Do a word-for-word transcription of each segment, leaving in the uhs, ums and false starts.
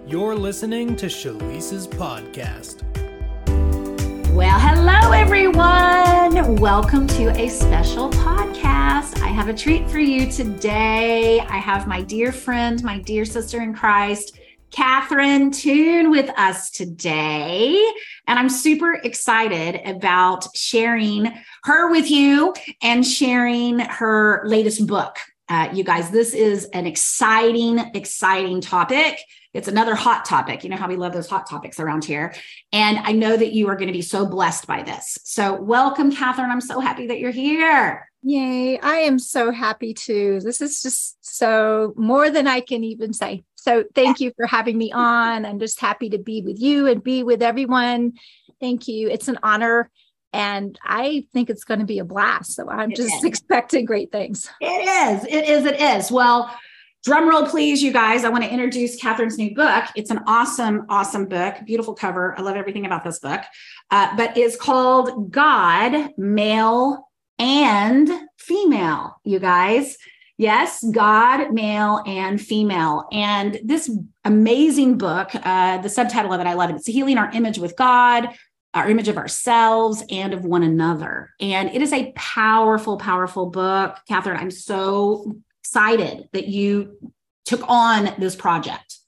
You're listening to Shalice's podcast. Well, hello, everyone. Welcome to a special podcast. I have a treat for you today. I have my dear friend, my dear sister in Christ, Catherine Toon, with us today. And I'm super excited about sharing her with you and sharing her latest book. Uh, you guys, this is an exciting, exciting topic. It's another hot topic. You know how we love those hot topics around here. And I know that you are going to be so blessed by this. So welcome, Catherine. I'm so happy that you're here. Yay. I am so happy too. This is just so more than I can even say. So thank you for having me on. I'm just happy to be with you and be with everyone. Thank you. It's an honor. And I think it's going to be a blast. So I'm just expecting great things. It is. It is. It is. Well, drum roll, please, you guys. I want to introduce Catherine's new book. It's an awesome, awesome book. Beautiful cover. I love everything about this book. Uh, but it's called God, Male and Female, you guys. Yes, God, Male and Female. And this amazing book, uh, the subtitle of it, I love it. It's Healing Our Image with God, our image of ourselves and of one another. And it is a powerful, powerful book. Catherine, I'm so excited that you took on this project.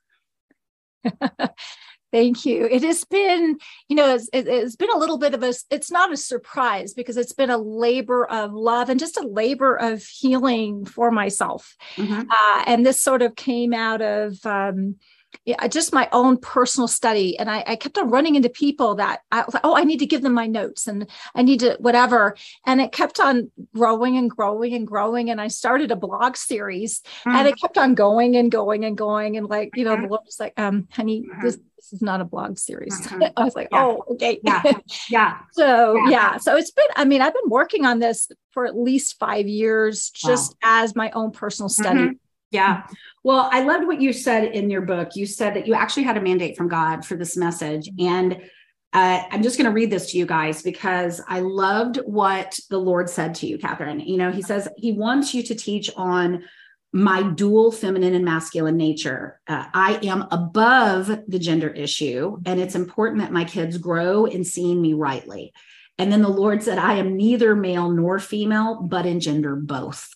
Thank you. It has been, you know, it's, it's been a little bit of a, it's not a surprise because it's been a labor of love and just a labor of healing for myself. Mm-hmm. Uh, and this sort of came out of, um, Yeah, just my own personal study. And I, I kept on running into people that I was like, oh, I need to give them my notes and I need to whatever. And it kept on growing and growing and growing. And I started a blog series mm-hmm. and it kept on going and going and going. And like, you know, mm-hmm. the Lord was like, um, honey, mm-hmm. this, this is not a blog series. Mm-hmm. I was like, yeah. oh, okay. Yeah. Yeah. so, yeah. yeah. So it's been, I mean, I've been working on this for at least five years, just wow. as my own personal study. Mm-hmm. Yeah. Well, I loved what you said in your book. You said that you actually had a mandate from God for this message. And uh, I'm just going to read this to you guys because I loved what the Lord said to you, Catherine. You know, he says he wants you to teach on my dual feminine and masculine nature. Uh, I am above the gender issue, and it's important that my kids grow in seeing me rightly. And then the Lord said, I am neither male nor female, but in gender both.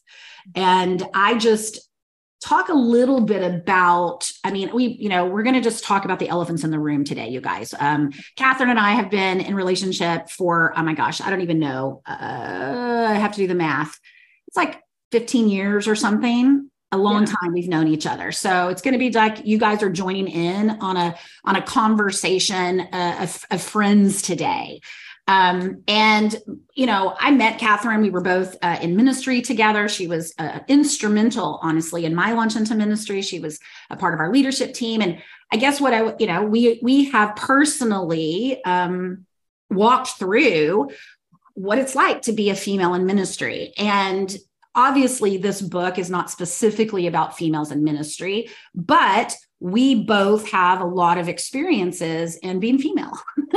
And I just talk a little bit about, I mean, we, you know, we're going to just talk about the elephants in the room today, you guys. Um, Catherine and I have been in relationship for, oh my gosh, I don't even know. Uh, I have to do the math. It's like fifteen years or something, a long yeah. time we've known each other. So it's going to be like you guys are joining in on a, on a conversation uh, of, of friends today. Um, and, you know, I met Catherine, we were both uh, in ministry together. She was uh, instrumental, honestly, in my launch into ministry. She was a part of our leadership team. And I guess what I, you know, we, we have personally um, walked through what it's like to be a female in ministry. And obviously this book is not specifically about females in ministry, but we both have a lot of experiences in being female.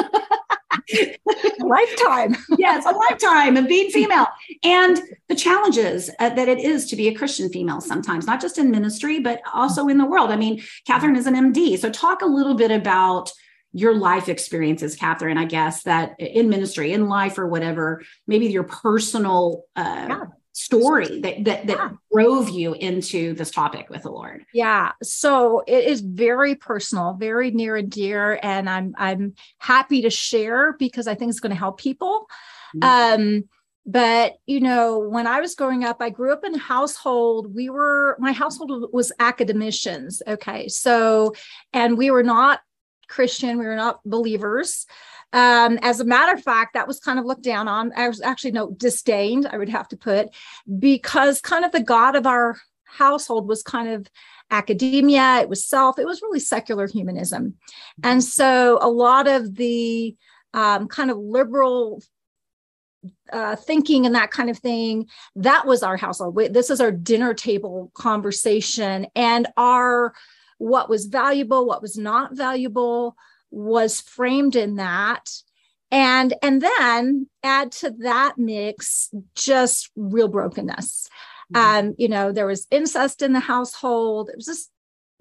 A lifetime. Yes, a lifetime of being female and the challenges uh, that it is to be a Christian female sometimes, not just in ministry, but also in the world. I mean, Catherine is an M D. So talk a little bit about your life experiences, Catherine, I guess, that in ministry, in life or whatever, maybe your personal uh, yeah. story that that, that yeah. drove you into this topic with the Lord. Yeah. So it is very personal, very near and dear. And I'm, I'm happy to share because I think it's going to help people. Mm-hmm. Um, but, you know, when I was growing up, I grew up in a household, we were, my household was academicians. Okay. So, and we were not Christian, we were not believers. Um, as a matter of fact, that was kind of looked down on. I was actually no disdained, I would have to put, because kind of the God of our household was kind of academia. It was self. It was really secular humanism. And so a lot of the um, kind of liberal uh, thinking and that kind of thing, that was our household. We, this is our dinner table conversation, and our what was valuable, what was not valuable was framed in that. And, and then add to that mix just real brokenness. Mm-hmm. Um, you know, there was incest in the household. It was just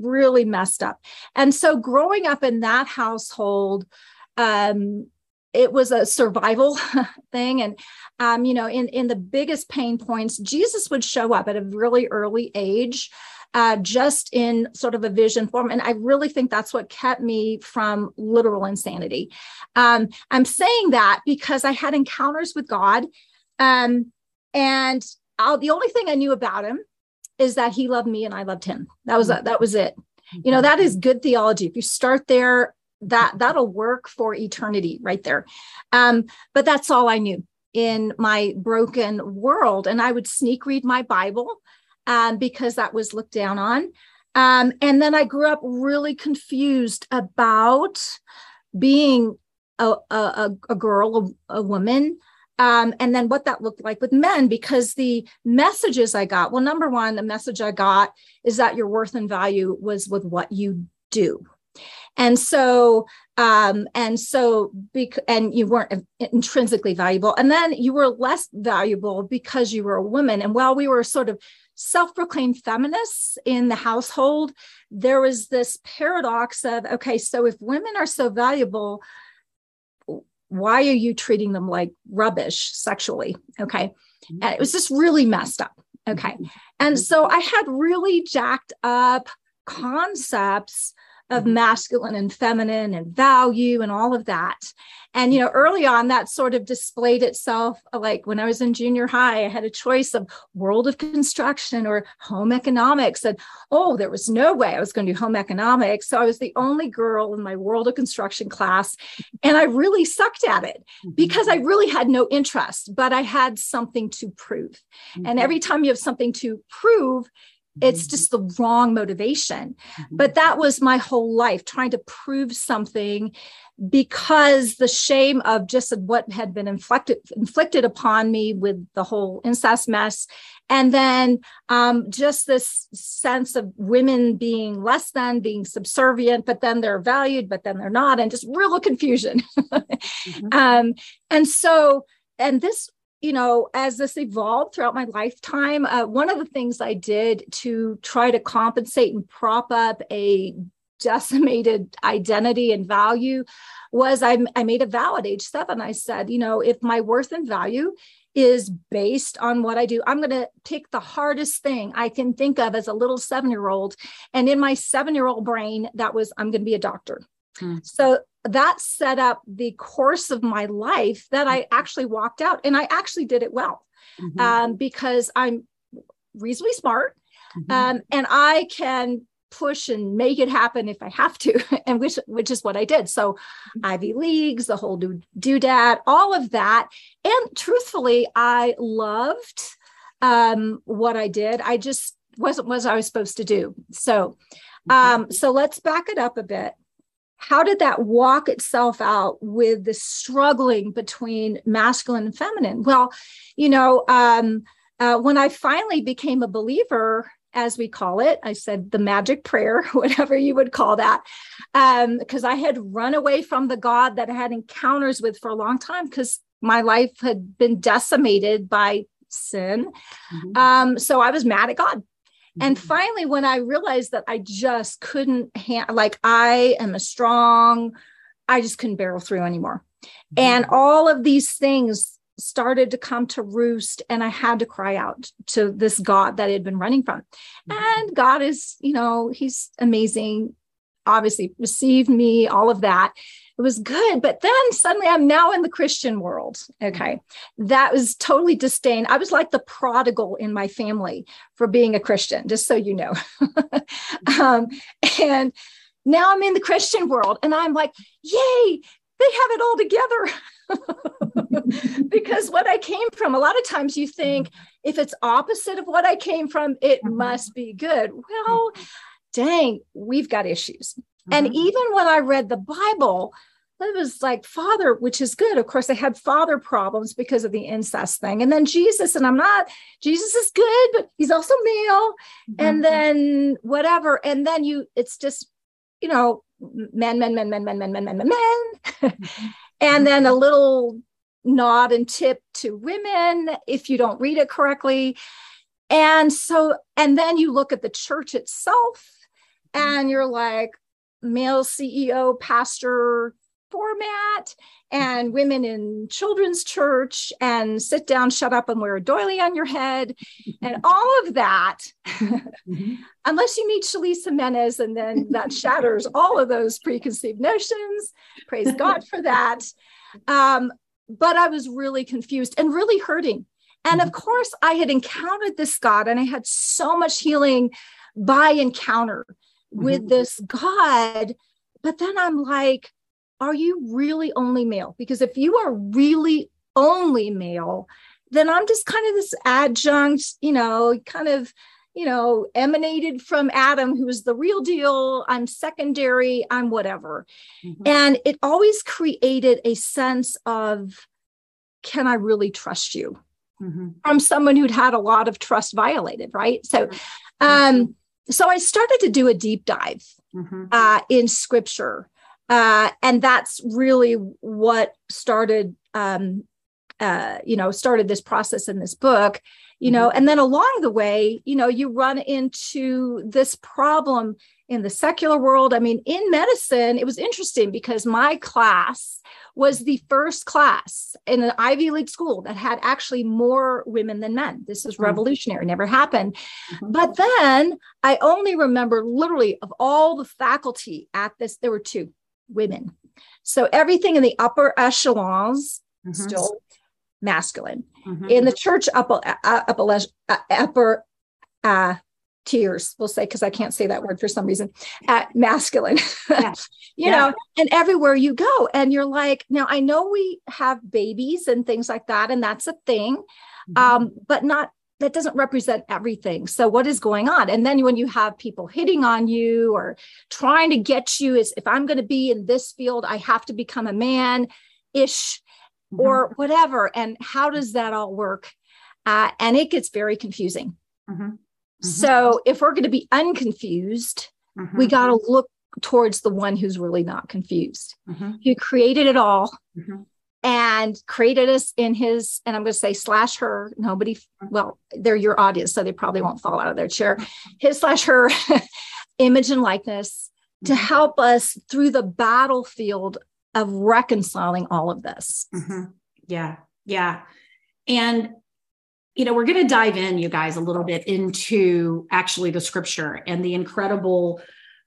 really messed up. And so growing up in that household, um, it was a survival thing. And, um, you know, in, in the biggest pain points, Jesus would show up at a really early age, uh, just in sort of a vision form. And I really think that's what kept me from literal insanity. Um, I'm saying that because I had encounters with God. Um, and I'll, the only thing I knew about him is that he loved me and I loved him. That was, that was it. You know, that is good theology. If you start there, that that'll work for eternity right there. Um, but that's all I knew in my broken world. And I would sneak read my Bible um, because that was looked down on. Um, and then I grew up really confused about being a, a, a girl, a, a woman, um, and then what that looked like with men, because the messages I got, well, number one, the message I got is that your worth and value was with what you do. And so, um, and so, bec- and you weren't intrinsically valuable. And then you were less valuable because you were a woman. And while we were sort of self-proclaimed feminists in the household, there was this paradox of, okay, so if women are so valuable, why are you treating them like rubbish sexually? Okay. And it was just really messed up. Okay. And so I had really jacked up concepts of masculine and feminine and value and all of that. And, you know, early on that sort of displayed itself, like when I was in junior high, I had a choice of world of construction or home economics. And, oh, there was no way I was going to do home economics. So I was the only girl in my world of construction class. And I really sucked at it because I really had no interest, but I had something to prove. And every time you have something to prove, it's just the wrong motivation. But that was my whole life, trying to prove something, because the shame of just what had been inflicted, inflicted upon me with the whole incest mess. And then um, just this sense of women being less than, being subservient, but then they're valued, but then they're not, and just real confusion. mm-hmm. um, and so, and this, you know, as this evolved throughout my lifetime, uh, one of the things I did to try to compensate and prop up a decimated identity and value was I, I made a vow at age seven. I said, you know, if my worth and value is based on what I do, I'm going to pick the hardest thing I can think of as a little seven-year-old. And in my seven-year-old brain, that was, I'm going to be a doctor. Hmm. So that set up the course of my life that I actually walked out, and I actually did it well mm-hmm. um, because I'm reasonably smart mm-hmm. um, and I can push and make it happen if I have to, and which which is what I did. So mm-hmm. Ivy Leagues, the whole do, doodad, all of that. And truthfully, I loved um, what I did. I just wasn't what I was supposed to do. So, um, so let's back it up a bit. How did that walk itself out with the struggling between masculine and feminine? Well, you know, um, uh, when I finally became a believer, as we call it, I said the magic prayer, whatever you would call that, because um, I had run away from the God that I had encounters with for a long time, because my life had been decimated by sin. Mm-hmm. Um, so I was mad at God. And finally, when I realized that I just couldn't, ha- like I am a strong, I just couldn't barrel through anymore. Mm-hmm. And all of these things started to come to roost, and I had to cry out to this God that I had been running from. Mm-hmm. And God is, you know, he's amazing, obviously received me, all of that. It was good. But then suddenly I'm now in the Christian world. Okay. That was totally disdain. I was like the prodigal in my family for being a Christian, just so you know. um, and now I'm in the Christian world and I'm like, yay, they have it all together. Because what I came from, a lot of times you think if it's opposite of what I came from, it must be good. Well, dang, we've got issues. And mm-hmm. even when I read the Bible, it was like father, which is good. Of course, I had father problems because of the incest thing. And then Jesus, and I'm not, Jesus is good, but he's also male. Mm-hmm. And then whatever. And then you, it's just, you know, men, men, men, men, men, men, men, men, men, men. Mm-hmm. And then a little nod and tip to women if you don't read it correctly. And so, and then you look at the church itself. and you're like male C E O, pastor format, and women in children's church, and sit down, shut up, and wear a doily on your head, and all of that, mm-hmm. unless you meet Shalise Jimenez, and then that shatters all of those preconceived notions. Praise God for that. Um, but I was really confused and really hurting. And of course, I had encountered this God, and I had so much healing by encounter with mm-hmm. this God. But then I'm like, are you really only male? Because if you are really only male, then I'm just kind of this adjunct, you know, kind of, you know, emanated from Adam, who is the real deal. I'm secondary, I'm whatever. Mm-hmm. And it always created a sense of, can I really trust you? Mm-hmm. From someone who'd had a lot of trust violated, right? So, um, so I started to do a deep dive mm-hmm. uh, in scripture. Uh, and that's really what started, um, uh, you know, started this process in this book, you know, and then along the way, you know, you run into this problem in the secular world. I mean, in medicine, it was interesting because my class was the first class in an Ivy League school that had actually more women than men. This is revolutionary, never happened. Mm-hmm. But then I only remember literally of all the faculty at this, there were two women. So everything in the upper echelons, mm-hmm. still masculine. Mm-hmm. In the church upper, uh, upper, uh, upper uh, tiers, we'll say, because I can't say that word for some reason, uh, masculine, yeah. you yeah. know, and everywhere you go. And you're like, now I know we have babies and things like that, and that's a thing, mm-hmm. um, but not, that doesn't represent everything. So what is going on? And then when you have people hitting on you or trying to get you, is if I'm going to be in this field, I have to become a man-ish mm-hmm. or whatever. And how does that all work? Uh, and it gets very confusing. Mm-hmm. Mm-hmm. So if we're going to be unconfused, mm-hmm. we got to look towards the one who's really not confused, mm-hmm. who created it all. Mm-hmm. And created us in his, and I'm going to say slash her, nobody, well, they're your audience, so they probably won't fall out of their chair, his slash her image and likeness mm-hmm. to help us through the battlefield of reconciling all of this. Mm-hmm. Yeah. Yeah. And, you know, we're going to dive in, you guys, a little bit into actually the scripture and the incredible,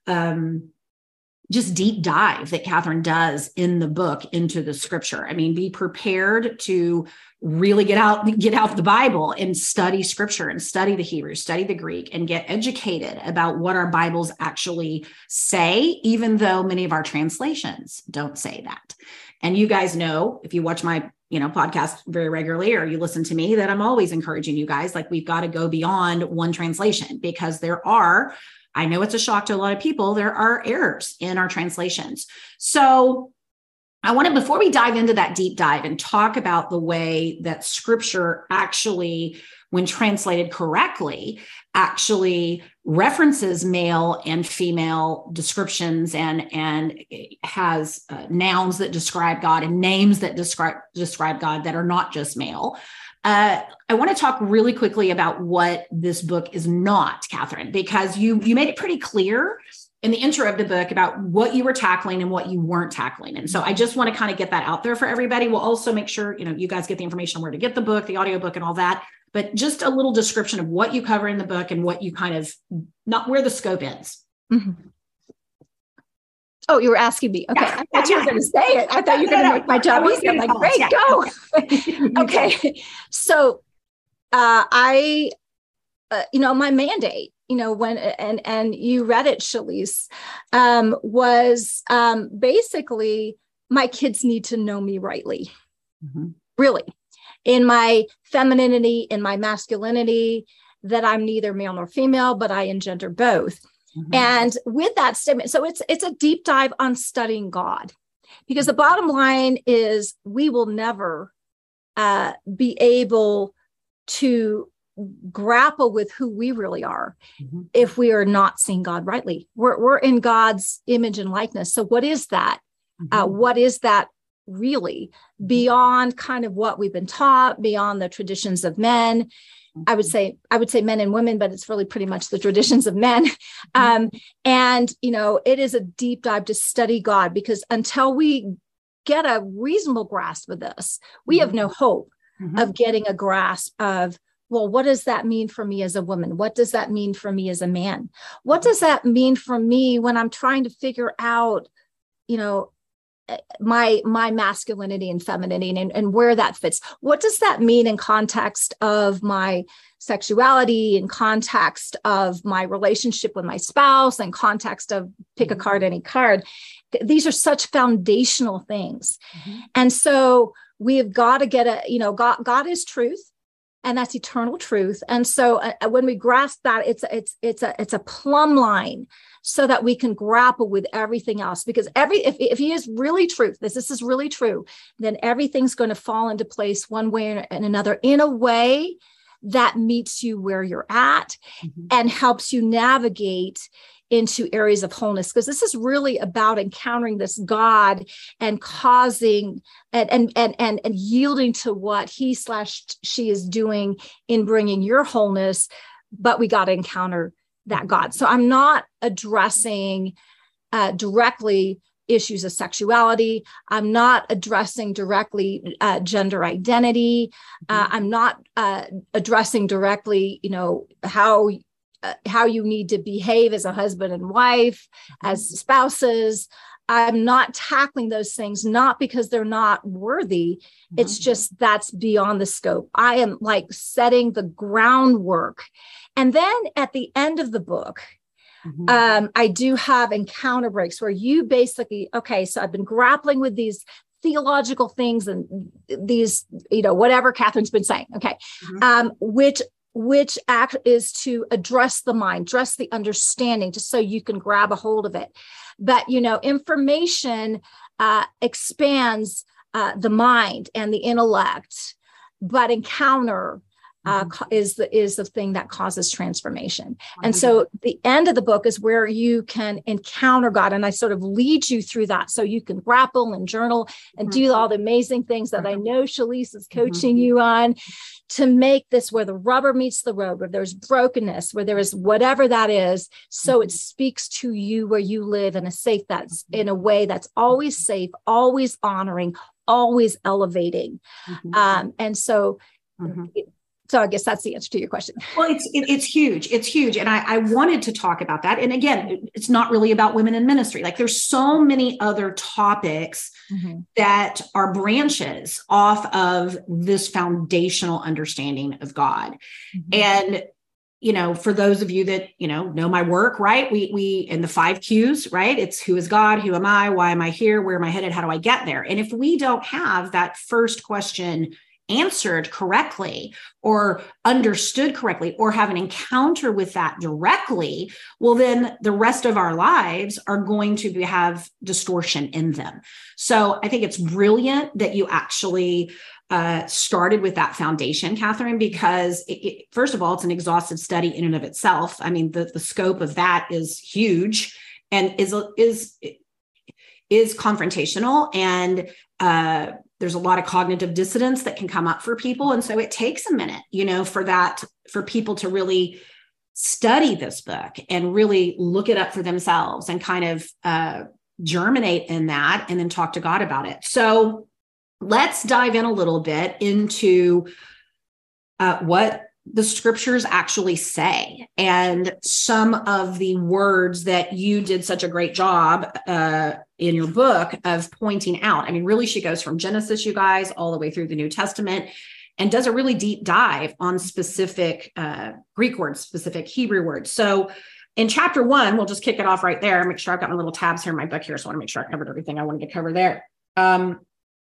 um, just deep dive that Catherine does in the book into the scripture. I mean, be prepared to really get out, get out the Bible and study scripture and study the Hebrew, study the Greek, and get educated about what our Bibles actually say, even though many of our translations don't say that. And you guys know, if you watch my, you know, podcast very regularly, or you listen to me, that I'm always encouraging you guys, like, we've got to go beyond one translation, because there are, I know it's a shock to a lot of people, there are errors in our translations. So I want to, before we dive into that deep dive and talk about the way that scripture actually, when translated correctly, actually references male and female descriptions and, and has uh, nouns that describe God and names that describe, describe God that are not just male. Uh, I want to talk really quickly about what this book is not, Catherine, because you you made it pretty clear in the intro of the book about what you were tackling and what you weren't tackling. And so I just want to kind of get that out there for everybody. We'll also make sure, you know, you guys get the information on where to get the book, the audiobook, and all that, but just a little description of what you cover in the book and what you kind of, not where the scope ends. Mm-hmm. Oh, you were asking me. Okay. Yeah, I thought yeah, you were yeah. going to say it. I thought you were going to make my job easy. I'm like, great, yeah. go. Okay. So uh, I, uh, you know, my mandate, you know, when, and, and you read it, Shalise, um, was um, basically, my kids need to know me rightly. Mm-hmm. Really. In my femininity, in my masculinity, that I'm neither male nor female, but I engender both. Mm-hmm. And with that statement, so it's it's a deep dive on studying God, because the bottom line is we will never uh, be able to grapple with who we really are mm-hmm. if we are not seeing God rightly. We're we're in God's image and likeness. So what is that? Mm-hmm. Uh, what is that really, beyond kind of what we've been taught, beyond the traditions of men. I would say, I would say men and women, but it's really pretty much the traditions of men. Um, and, you know, it is a deep dive to study God, because until we get a reasonable grasp of this, we have no hope mm-hmm. of getting a grasp of, well, what does that mean for me as a woman? What does that mean for me as a man? What does that mean for me when I'm trying to figure out, you know, my my masculinity and femininity and, and where that fits? What does that mean in context of my sexuality, in context of my relationship with my spouse, in context of pick a card, any card? These are such foundational things. Mm-hmm. And so we have got to get a, you know, God, God is truth. And that's eternal truth. And so uh, when we grasp that, it's it's it's a it's a plumb line, so that we can grapple with everything else. Because every if, if he is really truth, this this is really true, then everything's going to fall into place one way and another, in a way that meets you where you're at mm-hmm. and helps you navigate into areas of wholeness, because this is really about encountering this God and causing and and and and, and yielding to what he slash she is doing in bringing your wholeness. But we got to encounter that God. So I'm not addressing uh, directly issues of sexuality. I'm not addressing directly uh, gender identity. Uh, I'm not uh, addressing directly, you know, how. Uh, how you need to behave as a husband and wife, as spouses. I'm not tackling those things, not because they're not worthy. Mm-hmm. It's just that's beyond the scope. I am like setting the groundwork. And then at the end of the book, mm-hmm. um, I do have encounter breaks where you basically, okay, so I've been grappling with these theological things and these, you know, whatever Catherine's been saying. Okay. Mm-hmm. Um, which which act is to address the mind, address the understanding, just so you can grab a hold of it. But, you know, information uh, expands uh, the mind and the intellect, but encounter uh, mm-hmm. is the is the thing that causes transformation. Mm-hmm. And so the end of the book is where you can encounter God. And I sort of lead you through that so you can grapple and journal and mm-hmm. do all the amazing things that I know Shalise is coaching mm-hmm. you on, to make this where the rubber meets the road, where there's brokenness, where there is whatever that is. So it speaks to you where you live in a safe, that's in a way that's always safe, always honoring, always elevating. Mm-hmm. Um, and so, mm-hmm. so I guess that's the answer to your question. Well, it's, it, it's huge. It's huge. And I, I wanted to talk about that. And again, it's not really about women in ministry. Like there's so many other topics mm-hmm. that are branches off of this foundational understanding of God. Mm-hmm. And, you know, for those of you that, you know, know my work, right? We, we, in the five Q's, right? It's who is God? Who am I? Why am I here? Where am I headed? How do I get there? And if we don't have that first question answered correctly or understood correctly or have an encounter with that directly, well, then the rest of our lives are going to be, have distortion in them. So I think it's brilliant that you actually uh, started with that foundation, Catherine, because it, it, first of all, it's an exhaustive study in and of itself. I mean, the, the scope of that is huge and is, is, is confrontational, and uh, there's a lot of cognitive dissonance that can come up for people. And so it takes a minute, you know, for that, for people to really study this book and really look it up for themselves and kind of uh, germinate in that and then talk to God about it. So let's dive in a little bit into uh, what the scriptures actually say and some of the words that you did such a great job uh, in your book of pointing out. I mean, really, she goes from Genesis, you guys, all the way through the New Testament and does a really deep dive on specific uh, Greek words, specific Hebrew words. So in chapter one, we'll just kick it off right there. Make sure I've got my little tabs here in my book here. So I want to make sure I covered everything I wanted to cover there. Um,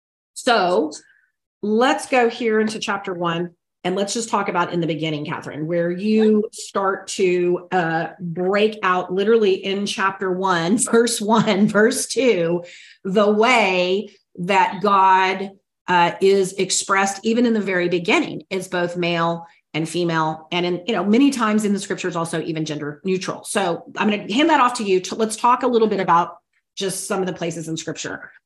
so let's go here into chapter one. And let's just talk about in the beginning, Catherine, where you start to uh, break out literally in chapter one, verse one, verse two, the way that God uh, is expressed even in the very beginning is both male and female. And in, you know, many times in the scriptures, also even gender neutral. So I'm going to hand that off to you. To, let's talk a little bit about just some of the places in scripture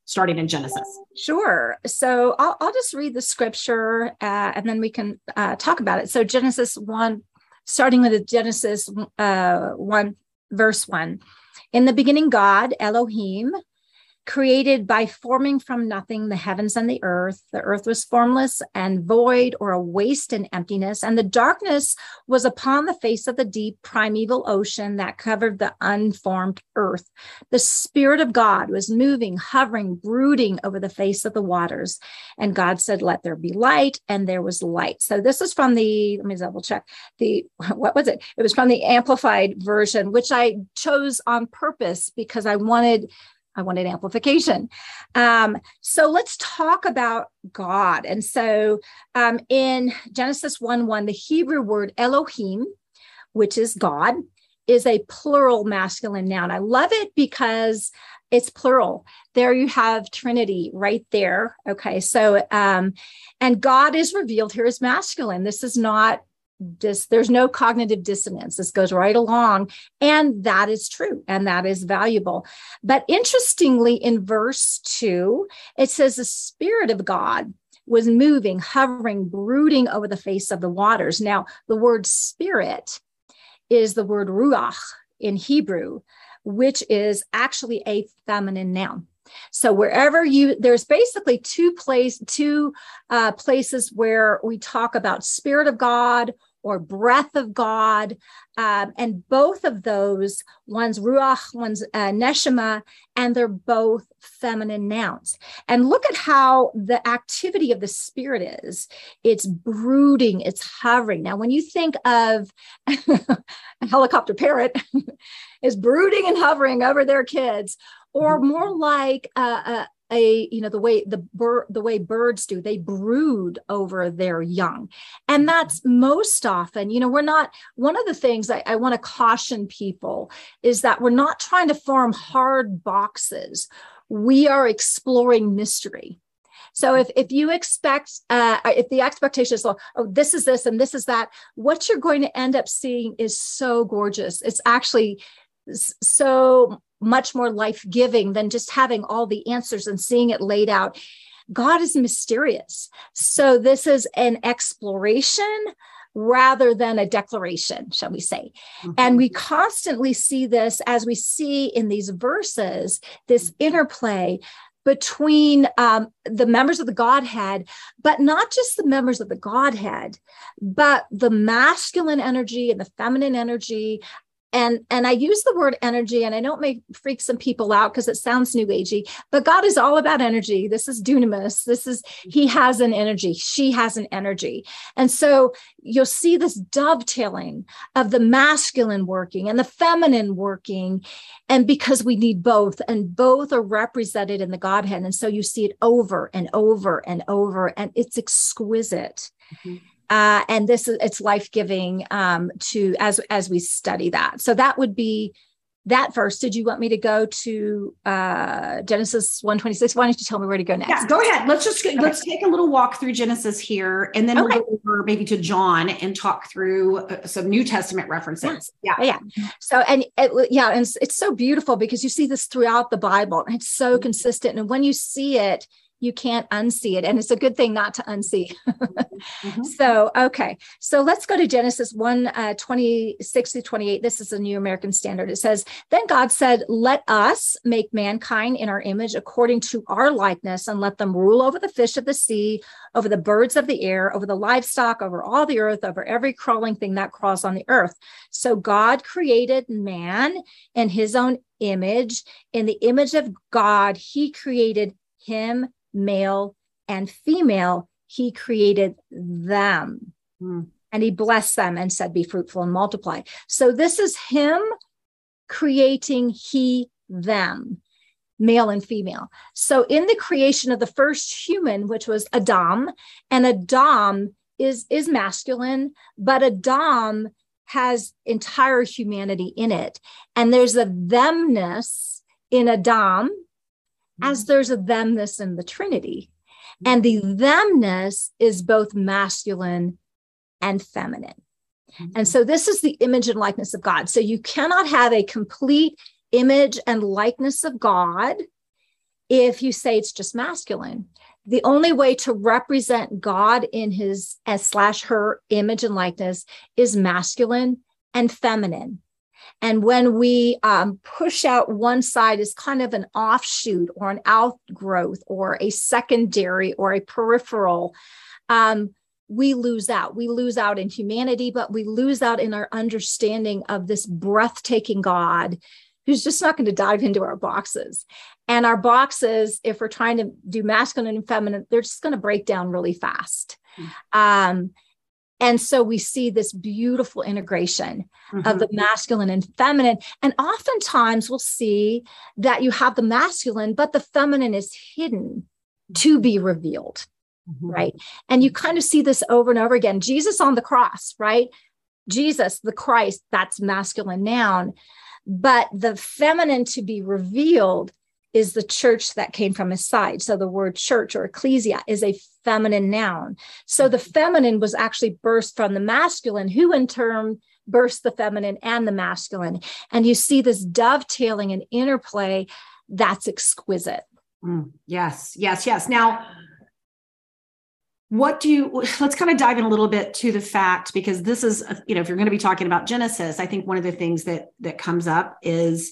starting in Genesis? Sure. So I'll, I'll just read the scripture uh, and then we can uh, talk about it. So Genesis one, starting with Genesis uh, one, verse one. In the beginning, God, Elohim, created by forming from nothing the heavens and the earth. The earth was formless and void, or a waste and emptiness, and the darkness was upon the face of the deep primeval ocean that covered the unformed earth. The Spirit of God was moving, hovering, brooding over the face of the waters. And God said, let there be light, and there was light. So this is from the, let me double check, the, what was it? It was from the Amplified version, which I chose on purpose because I wanted I wanted amplification. Um, so let's talk about God. And so um, in Genesis one one, the Hebrew word Elohim, which is God, is a plural masculine noun. I love it because it's plural. There you have Trinity right there. Okay. So, um, and God is revealed here as masculine. This is not Dis, there's no cognitive dissonance. This goes right along. And that is true. And that is valuable. But interestingly, in verse two, it says the Spirit of God was moving, hovering, brooding over the face of the waters. Now, the word spirit is the word ruach in Hebrew, which is actually a feminine noun. So wherever you, there's basically two place, two uh, places where we talk about Spirit of God or breath of God. Um, and both of those, one's ruach, one's uh, neshama, and they're both feminine nouns. And look at how the activity of the Spirit is. It's brooding, it's hovering. Now, when you think of a helicopter parrot is brooding and hovering over their kids, or more like a, a, a you know, the way the bir- the way birds do, they brood over their young. And that's most often, you know, we're not, one of the things I, I want to caution people is that we're not trying to form hard boxes. We are exploring mystery. So if, if you expect, uh, if the expectation is, oh, this is this and this is that, what you're going to end up seeing is so gorgeous. It's actually so much more life-giving than just having all the answers and seeing it laid out. God is mysterious. So this is an exploration rather than a declaration, shall we say. Mm-hmm. And we constantly see this as we see in these verses, this interplay between um, the members of the Godhead, but not just the members of the Godhead, but the masculine energy and the feminine energy. And, and I use the word energy, and I know it may freak some people out because it sounds new agey, but God is all about energy. This is dunamis. This is, he has an energy. She has an energy. And so you'll see this dovetailing of the masculine working and the feminine working. And because we need both, and both are represented in the Godhead. And so you see it over and over and over, and it's exquisite. Mm-hmm. Uh, and this is, it's life-giving um, to, as, as we study that. So that would be that verse. Did you want me to go to uh, Genesis one twenty-six? Why don't you tell me where to go next? Yeah, go ahead. Let's just, okay. let's take a little walk through Genesis here, and then okay. we'll go over maybe to John and talk through uh, some New Testament references. Yeah. Yeah. yeah. So, and it, yeah, and it's, it's so beautiful because you see this throughout the Bible, and it's so mm-hmm. consistent. And when you see it, you can't unsee it. And it's a good thing not to unsee. mm-hmm. So, okay. So let's go to Genesis one, uh, twenty-six to twenty-eight. This is a New American Standard. It says, then God said, let us make mankind in our image according to our likeness, and let them rule over the fish of the sea, over the birds of the air, over the livestock, over all the earth, over every crawling thing that crawls on the earth. So God created man in his own image. In the image of God, he created him, male and female, he created them. Mm. And he blessed them and said, be fruitful and multiply. So this is him creating he, them, male and female. So in the creation of the first human, which was Adam, and Adam is, is masculine, but Adam has entire humanity in it. And there's a themness in Adam, as there's a themness in the Trinity. And the themness is both masculine and feminine. Mm-hmm. And so this is the image and likeness of God. So you cannot have a complete image and likeness of God if you say it's just masculine. The only way to represent God in his as slash her image and likeness is masculine and feminine. And when we um, push out one side as kind of an offshoot or an outgrowth or a secondary or a peripheral, um, we lose out. We lose out in humanity, but we lose out in our understanding of this breathtaking God who's just not going to dive into our boxes. And our boxes, if we're trying to do masculine and feminine, they're just going to break down really fast. Mm-hmm. Um, and so we see this beautiful integration mm-hmm. of the masculine and feminine. And oftentimes we'll see that you have the masculine, but the feminine is hidden to be revealed, mm-hmm. right? And you kind of see this over and over again. Jesus on the cross, right? Jesus, the Christ, that's masculine noun. But the feminine to be revealed is the church that came from his side. So the word church or ecclesia is a feminine noun. So the feminine was actually birthed from the masculine, who in turn births the feminine and the masculine. And you see this dovetailing and interplay that's exquisite. Mm, yes, yes, yes. Now, what do you, let's kind of dive in a little bit to the fact, because this is, you know, if you're going to be talking about Genesis, I think one of the things that, that comes up is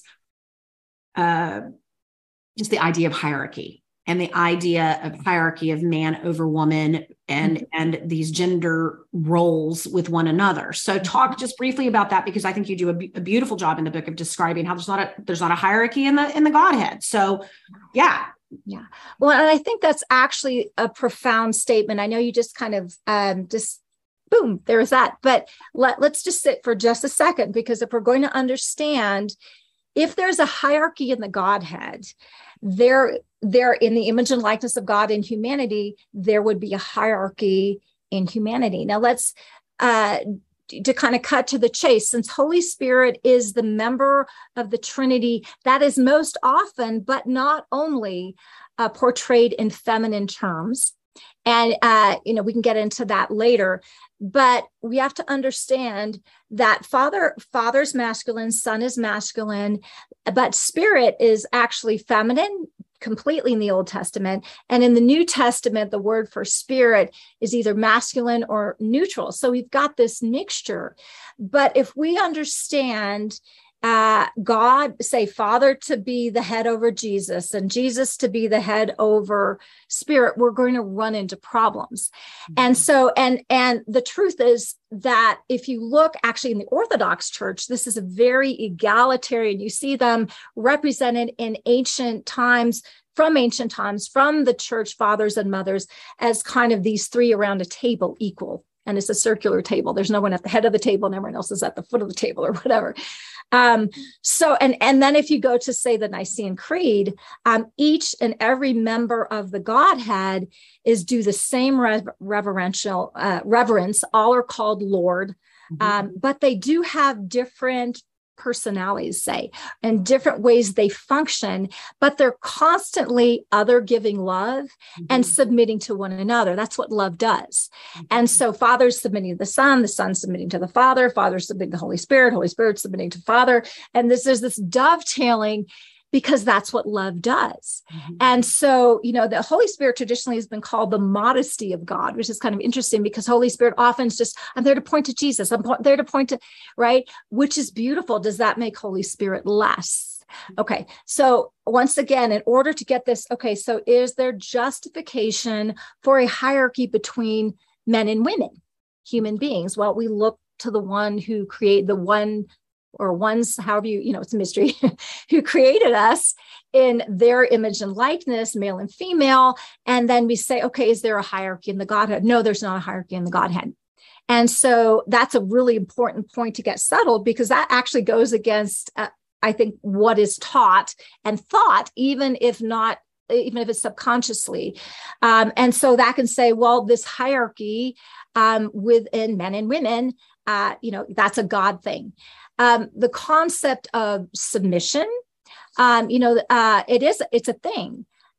uh, just the idea of hierarchy and the idea of hierarchy of man over woman and, mm-hmm. and these gender roles with one another. So talk just briefly about that, because I think you do a, a beautiful job in the book of describing how there's not a, there's not a hierarchy in the, in the Godhead. So yeah. Yeah. Well, and I think that's actually a profound statement. I know you just kind of um, just, boom, there's that. But let, let's just sit for just a second, because if we're going to understand, if there's a hierarchy in the Godhead, there, there in the image and likeness of God in humanity, there would be a hierarchy in humanity. Now let's, uh, to kind of cut to the chase, since Holy Spirit is the member of the Trinity that is most often, but not only, uh, portrayed in feminine terms. And, uh, you know, we can get into that later, but we have to understand that father, father's masculine, son is masculine, but spirit is actually feminine completely in the Old Testament. And in the New Testament, the word for spirit is either masculine or neutral. So we've got this mixture. But if we understand uh, God, say Father to be the head over Jesus and Jesus to be the head over spirit, we're going to run into problems. Mm-hmm. And so, and, and the truth is that if you look actually in the Orthodox Church, this is a very egalitarian, you see them represented in ancient times, from ancient times, from the church fathers and mothers as kind of these three around a table equal. And it's a circular table. There's no one at the head of the table and everyone else is at the foot of the table or whatever. Um, so, and, and then if you go to say the Nicene Creed, um, each and every member of the Godhead is due the same rev- reverential uh, reverence. All are called Lord, mm-hmm. um, but they do have different personalities, say, and different ways they function, but they're constantly other giving love mm-hmm. and submitting to one another. That's what love does. Mm-hmm. And so Father's submitting to the Son, the Son submitting to the Father, Father submitting to the Holy Spirit, Holy Spirit submitting to Father. And this is this dovetailing, because that's what love does. Mm-hmm. And so, you know, the Holy Spirit traditionally has been called the modesty of God, which is kind of interesting because Holy Spirit often is just, I'm there to point to Jesus. I'm po- there to point to, right? Which is beautiful. Does that make Holy Spirit less? Okay. So once again, in order to get this, okay, so is there justification for a hierarchy between men and women, human beings? Well, we look to the one who created the one or ones, however you, you know, it's a mystery, who created us in their image and likeness, male and female. And then we say, okay, is there a hierarchy in the Godhead? No, there's not a hierarchy in the Godhead. And so that's a really important point to get settled, because that actually goes against, uh, I think, what is taught and thought, even if not, even if it's subconsciously. Um, and so that can say, well, this hierarchy um, within men and women, uh, you know, that's a God thing. Um, the concept of submission, um, you know, uh, it is, it's a thing,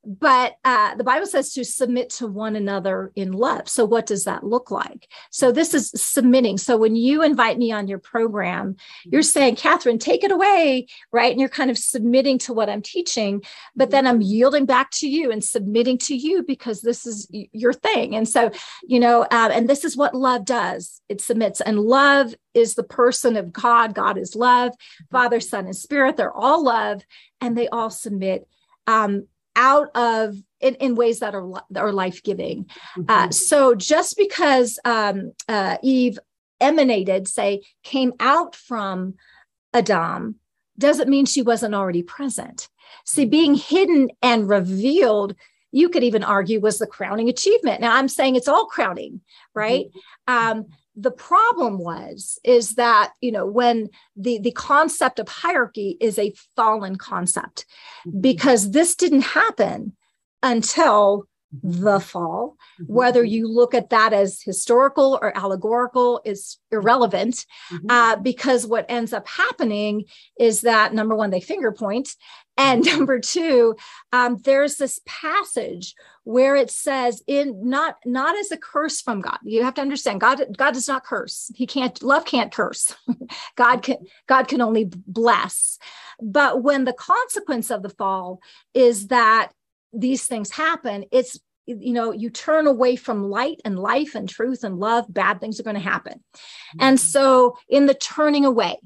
but uh, the Bible says to submit to one another in love. So what does that look like? So this is submitting. So when you invite me on your program, you're saying, Catherine, take it away, right? And you're kind of submitting to what I'm teaching, but then I'm yielding back to you and submitting to you because this is your thing. And so, you know, uh, and this is what love does. It submits. And love is the person of God. God is love. Father, Son, and Spirit. They're all love, and they all submit. Um, out of in, in ways that are, are life-giving. Mm-hmm. Uh, so just because um, uh, Eve emanated, say, came out from Adam, doesn't mean she wasn't already present. See, being hidden and revealed, you could even argue, was the crowning achievement. Now, I'm saying it's all crowning, right? Mm-hmm. Um, the problem was, is that, you know, when the, the concept of hierarchy is a fallen concept, because this didn't happen until the fall. Whether you look at that as historical or allegorical is irrelevant, uh, because what ends up happening is that, number one, they finger point. And number two, um, there's this passage where it says, in not not as a curse from God. You have to understand, God God does not curse. He can't. Love can't curse. God can God can only bless. But when the consequence of the fall is that these things happen, it's, you know, you turn away from light and life and truth and love, bad things are going to happen. Mm-hmm. And so in the turning away,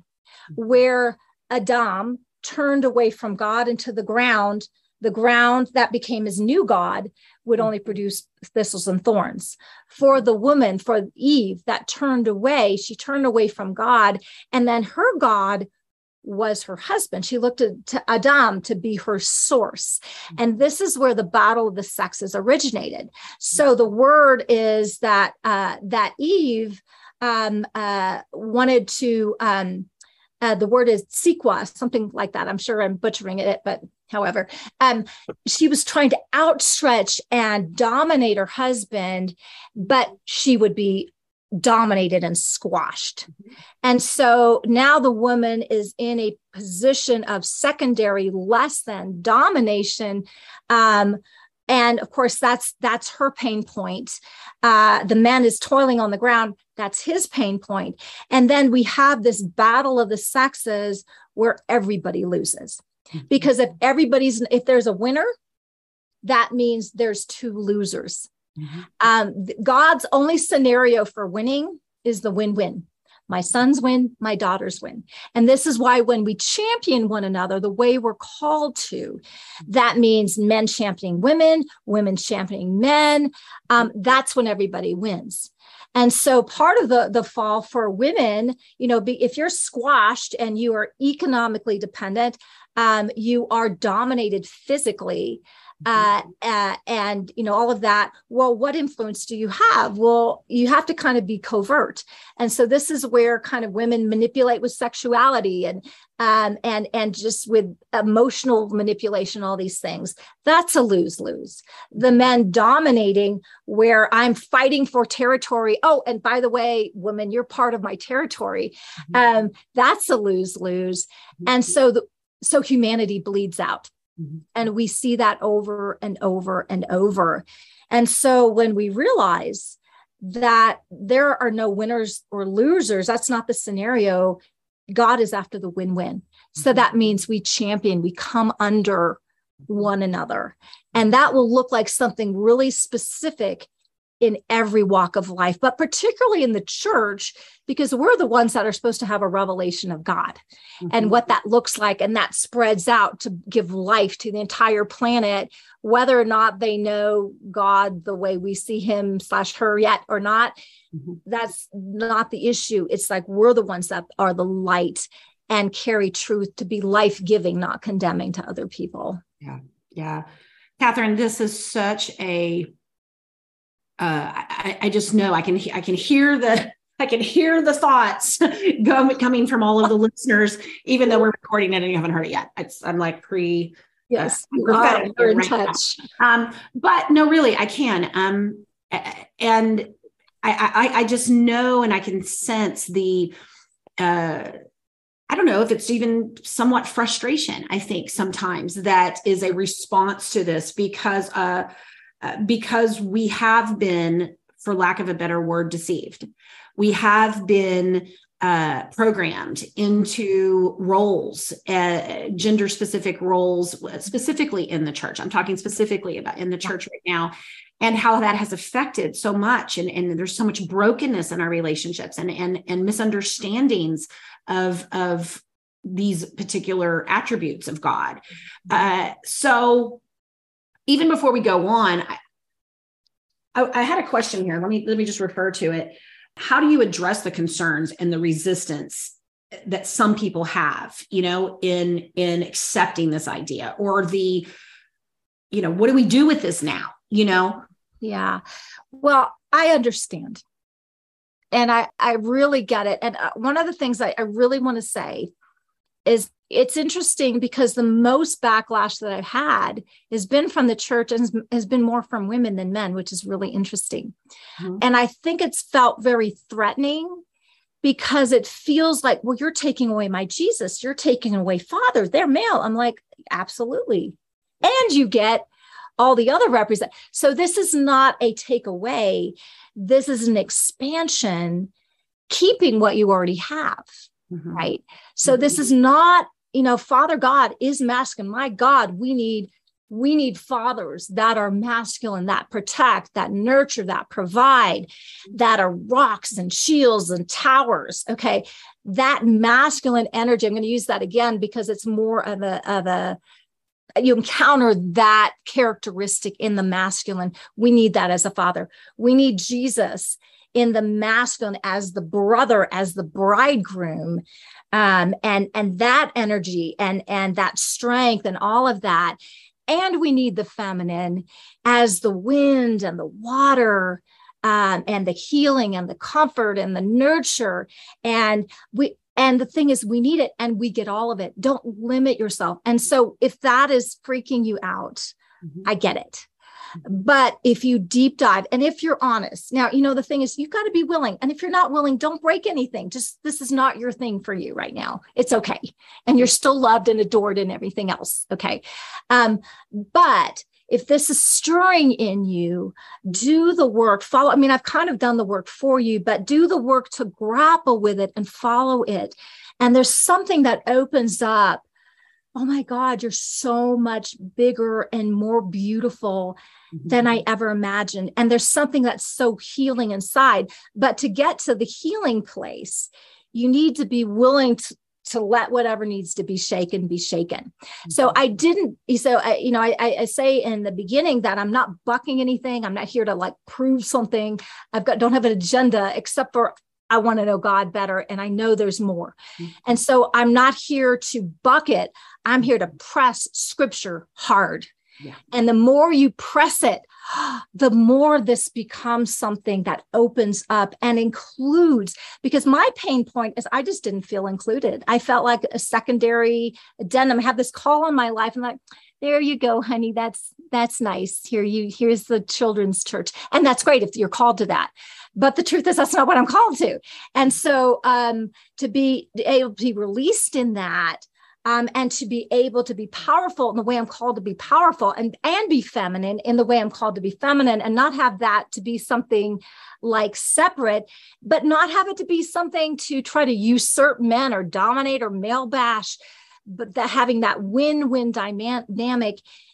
where Adam turned away from God into the ground, the ground that became his new God would only produce thistles and thorns. For the woman, for Eve, that turned away, she turned away from God, and then her God was her husband. She looked to, to Adam to be her source. And this is where the battle of the sexes originated. So the word is that uh, that Eve um, uh, wanted to, um, uh, the word is sikwa, something like that. I'm sure I'm butchering it, but however, um, she was trying to outstretch and dominate her husband, but she would be dominated and squashed. And so now the woman is in a position of secondary, less than domination. Um, and of course, that's that's her pain point. Uh, the man is toiling on the ground. That's his pain point. And then we have this battle of the sexes where everybody loses. Because if everybody's, if there's a winner, that means there's two losers. Mm-hmm. Um, God's only scenario for winning is the win-win. My sons win, my daughters win. And this is why when we champion one another, the way we're called to, that means men championing women, women championing men. Um, that's when everybody wins. And so part of the, the fall for women, you know, be, if you're squashed and you are economically dependent, um, you are dominated physically, uh, uh, and, you know, all of that. Well, what influence do you have? Well, you have to kind of be covert. And so this is where kind of women manipulate with sexuality and, um, and, and just with emotional manipulation, all these things. That's a lose-lose. The men dominating where I'm fighting for territory. Oh, and by the way, women, you're part of my territory. Um, that's a lose-lose. And so the, so humanity bleeds out. And we see that over and over and over. And so when we realize that there are no winners or losers, that's not the scenario. God is after the win-win. So that means we champion, we come under one another. And that will look like something really specific in every walk of life, but particularly in the church, because we're the ones that are supposed to have a revelation of God mm-hmm. and what that looks like. And that spreads out to give life to the entire planet, whether or not they know God the way we see him slash her yet or not. Mm-hmm. That's not the issue. It's like we're the ones that are the light and carry truth to be life-giving, not condemning to other people. Yeah. Yeah. Catherine, this is such a Uh, I, I just know I can I can hear the I can hear the thoughts go, coming from all of the listeners, even though we're recording it and you haven't heard it yet. It's, I'm like pre yes, uh, we're right in touch. Um, but no, really, I can. Um, and I, I I just know and I can sense the uh, I don't know if it's even somewhat frustration, I think sometimes that is a response to this because, uh, uh, because we have been, for lack of a better word, deceived. We have been uh, programmed into roles, uh, gender specific roles, specifically in the church. I'm talking specifically about in the church right now, and how that has affected so much. And, and there's so much brokenness in our relationships and, and, and misunderstandings of, of these particular attributes of God. Uh, so even before we go on, I, I, I had a question here. Let me, let me just refer to it. How do you address the concerns and the resistance that some people have, you know, in, in accepting this idea, or the, you know, what do we do with this now? You know? Yeah. Well, I understand. And I, I really get it. And uh, one of the things I, I really want to say is it's interesting because the most backlash that I've had has been from the church and has, has been more from women than men, which is really interesting. Mm-hmm. And I think it's felt very threatening because it feels like, well, you're taking away my Jesus. You're taking away Father. They're male. I'm like, absolutely. And you get all the other represent. So this is not a takeaway. This is an expansion, keeping what you already have, mm-hmm. right? So mm-hmm. this is not, you know, Father God is masculine. My God, we need, we need fathers that are masculine, that protect, that nurture, that provide, that are rocks and shields and towers. Okay. That masculine energy, I'm going to use that again because it's more of a, of a, you encounter that characteristic in the masculine. We need that as a father. We need Jesus in the masculine as the brother, as the bridegroom, um, and, and that energy and, and that strength and all of that. And we need the feminine as the wind and the water, um, and the healing and the comfort and the nurture. And we, And the thing is, we need it and we get all of it. Don't limit yourself. And so if that is freaking you out, mm-hmm. I get it. But if you deep dive and if you're honest, now, you know, the thing is, you've got to be willing. And if you're not willing, don't break anything. Just this is not your thing for you right now. It's okay. And you're still loved and adored and everything else. Okay. Um, but if this is stirring in you, do the work, follow. I mean, I've kind of done the work for you, but do the work to grapple with it and follow it. And there's something that opens up. Oh my God, you're so much bigger and more beautiful mm-hmm. than I ever imagined. And there's something that's so healing inside. But to get to the healing place, you need to be willing to, to let whatever needs to be shaken, be shaken. Mm-hmm. So I didn't, so, I, you know, I, I say in the beginning that I'm not bucking anything. I'm not here to like prove something. I've got, don't have an agenda except for I want to know God better. And I know there's more. Mm-hmm. And so I'm not here to bucket. I'm here to press scripture hard. Yeah. And the more you press it, the more this becomes something that opens up and includes, because my pain point is I just didn't feel included. I felt like a secondary addendum. I have this call on my life and like, there you go, honey. That's, that's nice. Here you, here's the children's church. And that's great if you're called to that. But the truth is that's not what I'm called to. And so um, to be able to be released in that, Um, and to be able to be powerful in the way I'm called to be powerful and, and be feminine in the way I'm called to be feminine and not have that to be something like separate, but not have it to be something to try to usurp men or dominate or male bash, but that having that win-win dynamic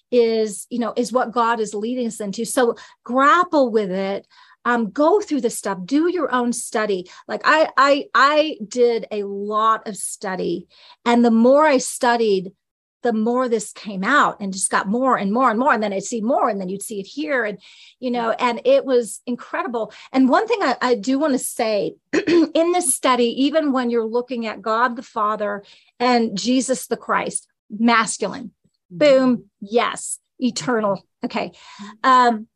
is, you know, is what God is leading us into. So grapple with it. Um, go through the stuff, do your own study. Like I, I, I did a lot of study, and the more I studied, the more this came out and just got more and more and more. And then I'd see more, and then you'd see it here, and you know, and it was incredible. And one thing I, I do want to say in this study, even when you're looking at God the Father and Jesus the Christ, masculine, mm-hmm. boom, yes, eternal, okay. Um,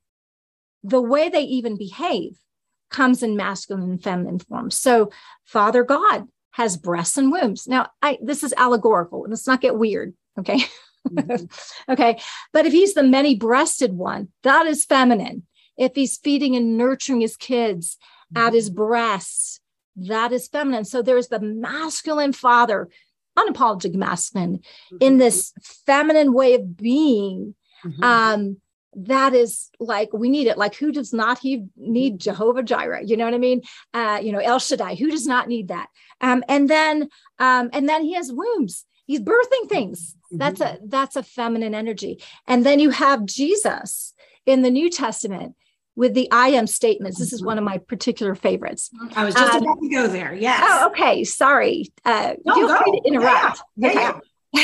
the way they even behave comes in masculine and feminine form. So Father God has breasts and wombs. Now, I this is allegorical. Let's not get weird, okay? Mm-hmm. Okay, but if he's the many-breasted one, that is feminine. If he's feeding and nurturing his kids mm-hmm. at his breasts, that is feminine. So there's the masculine father unapologetic masculine, mm-hmm. in this feminine way of being. Mm-hmm. Um, that is like, we need it. Like, who does not he need Jehovah Jireh? You know what I mean? Uh, you know, El Shaddai, who does not need that? Um, and then, um, and then he has wombs. He's birthing things. Mm-hmm. That's a, that's a feminine energy. And then you have Jesus in the New Testament with the I am statements. This is one of my particular favorites. I was just um, about to go there. Yes. Oh, okay. Sorry. Uh, no, feel go. free to interrupt. Yeah, yeah, okay. yeah.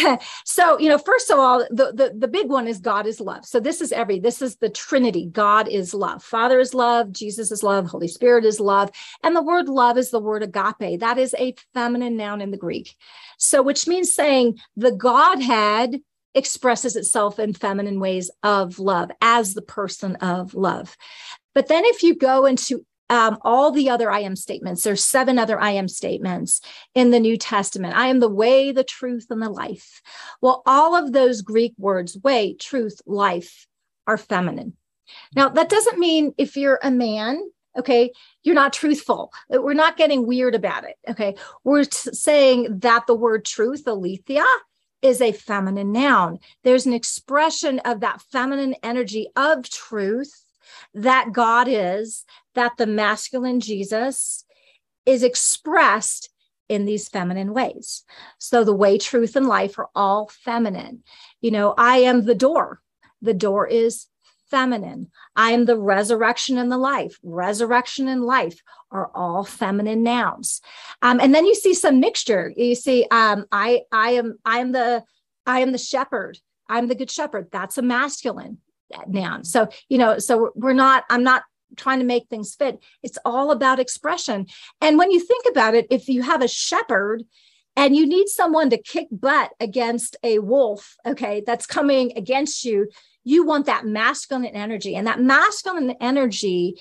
So, you know, first of all, the, the, the big one is God is love. So this is every, this is the Trinity. God is love. Father is love. Jesus is love. Holy Spirit is love. And the word love is the word agape. That is a feminine noun in the Greek. So, which means saying the Godhead expresses itself in feminine ways of love as the person of love. But then if you go into Um, all the other I am statements, there's seven other I am statements in the New Testament. I am the way, the truth, and the life. Well, all of those Greek words, way, truth, life, are feminine. Now, that doesn't mean if you're a man, okay, you're not truthful. We're not getting weird about it, okay? We're t- saying that the word truth, aletheia, is a feminine noun. There's an expression of that feminine energy of truth that God is, that the masculine Jesus is expressed in these feminine ways. So the way, truth, and life are all feminine. You know, I am the door. The door is feminine. I am the resurrection and the life. Resurrection and life are all feminine nouns. Um, and then you see some mixture. You see, um, I, I am, I am the, I am the shepherd. I'm the good shepherd. That's a masculine noun. So, you know, so we're not, I'm not trying to make things fit. It's all about expression. And when you think about it, if you have a shepherd and you need someone to kick butt against a wolf, okay, that's coming against you, you want that masculine energy. And that masculine energy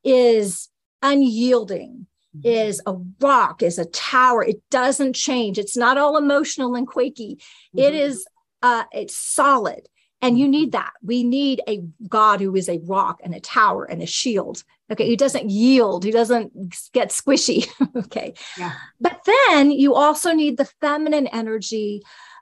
is unyielding, mm-hmm. is a rock, is a tower. It doesn't change. It's not all emotional and quaky. Mm-hmm. It is, uh, it's solid. And you need that. We need a God who is a rock and a tower and a shield. Okay. He doesn't yield. He doesn't get squishy. Okay. Yeah. But then you also need the feminine energy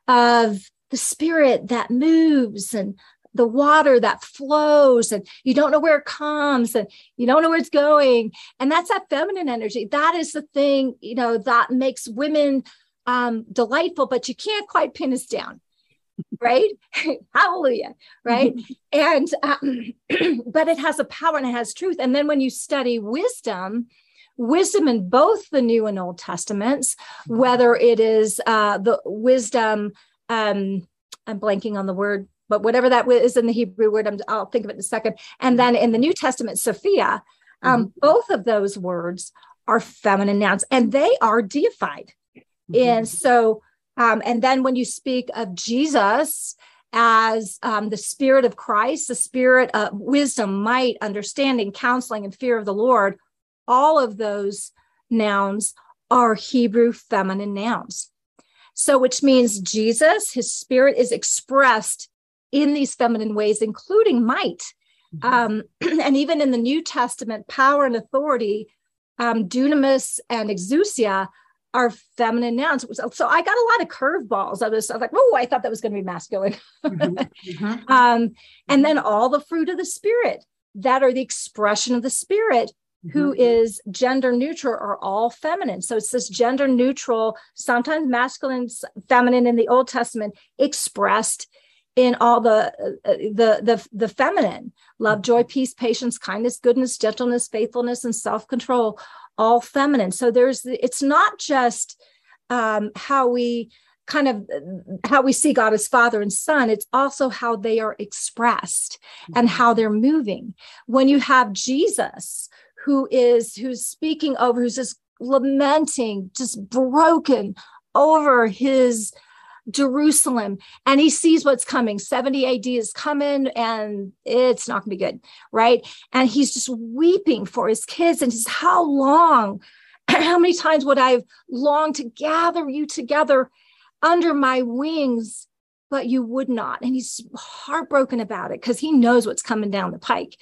of the spirit that moves and the water that flows, and you don't know where it comes and you don't know where it's going. And that's that feminine energy. That is the thing, you know, that makes women um, delightful, but you can't quite pin us down. Right? Hallelujah. Right. And, um, but it has a power and it has truth. And then when you study wisdom, wisdom in both the New and Old Testaments, whether it is uh, the wisdom, um, I'm blanking on the word, but whatever that is in the Hebrew word, I'm, I'll think of it in a second. And then in the New Testament, Sophia, um, mm-hmm. both of those words are feminine nouns and they are deified. Mm-hmm. And so, Um, and then when you speak of Jesus as um, the Spirit of Christ, the Spirit of wisdom, might, understanding, counseling, and fear of the Lord, all of those nouns are Hebrew feminine nouns. So which means Jesus, his Spirit is expressed in these feminine ways, including might. Mm-hmm. Um, and even in the New Testament, power and authority, um, dunamis and exousia, are feminine nouns. So I got a lot of curveballs. I was, I was like, oh, I thought that was going to be masculine. Mm-hmm. Mm-hmm. um, and then all the fruit of the Spirit that are the expression of the Spirit, mm-hmm. who is gender neutral, are all feminine. So it's this gender neutral, sometimes masculine, feminine in the Old Testament, expressed in all the, uh, the, the, the feminine: love, joy, peace, patience, kindness, goodness, gentleness, faithfulness, and self-control. All feminine. So there's, it's not just um, how we kind of, how we see God as Father and Son. It's also how they are expressed mm-hmm. and how they're moving. When you have Jesus, who is, who's speaking over, who's just lamenting, just broken over his Jerusalem, and he sees what's coming. seventy A D is coming and it's not gonna be good, right? And he's just weeping for his kids and just, how long, how many times would I have longed to gather you together under my wings, but you would not. And he's heartbroken about it because he knows what's coming down the pike.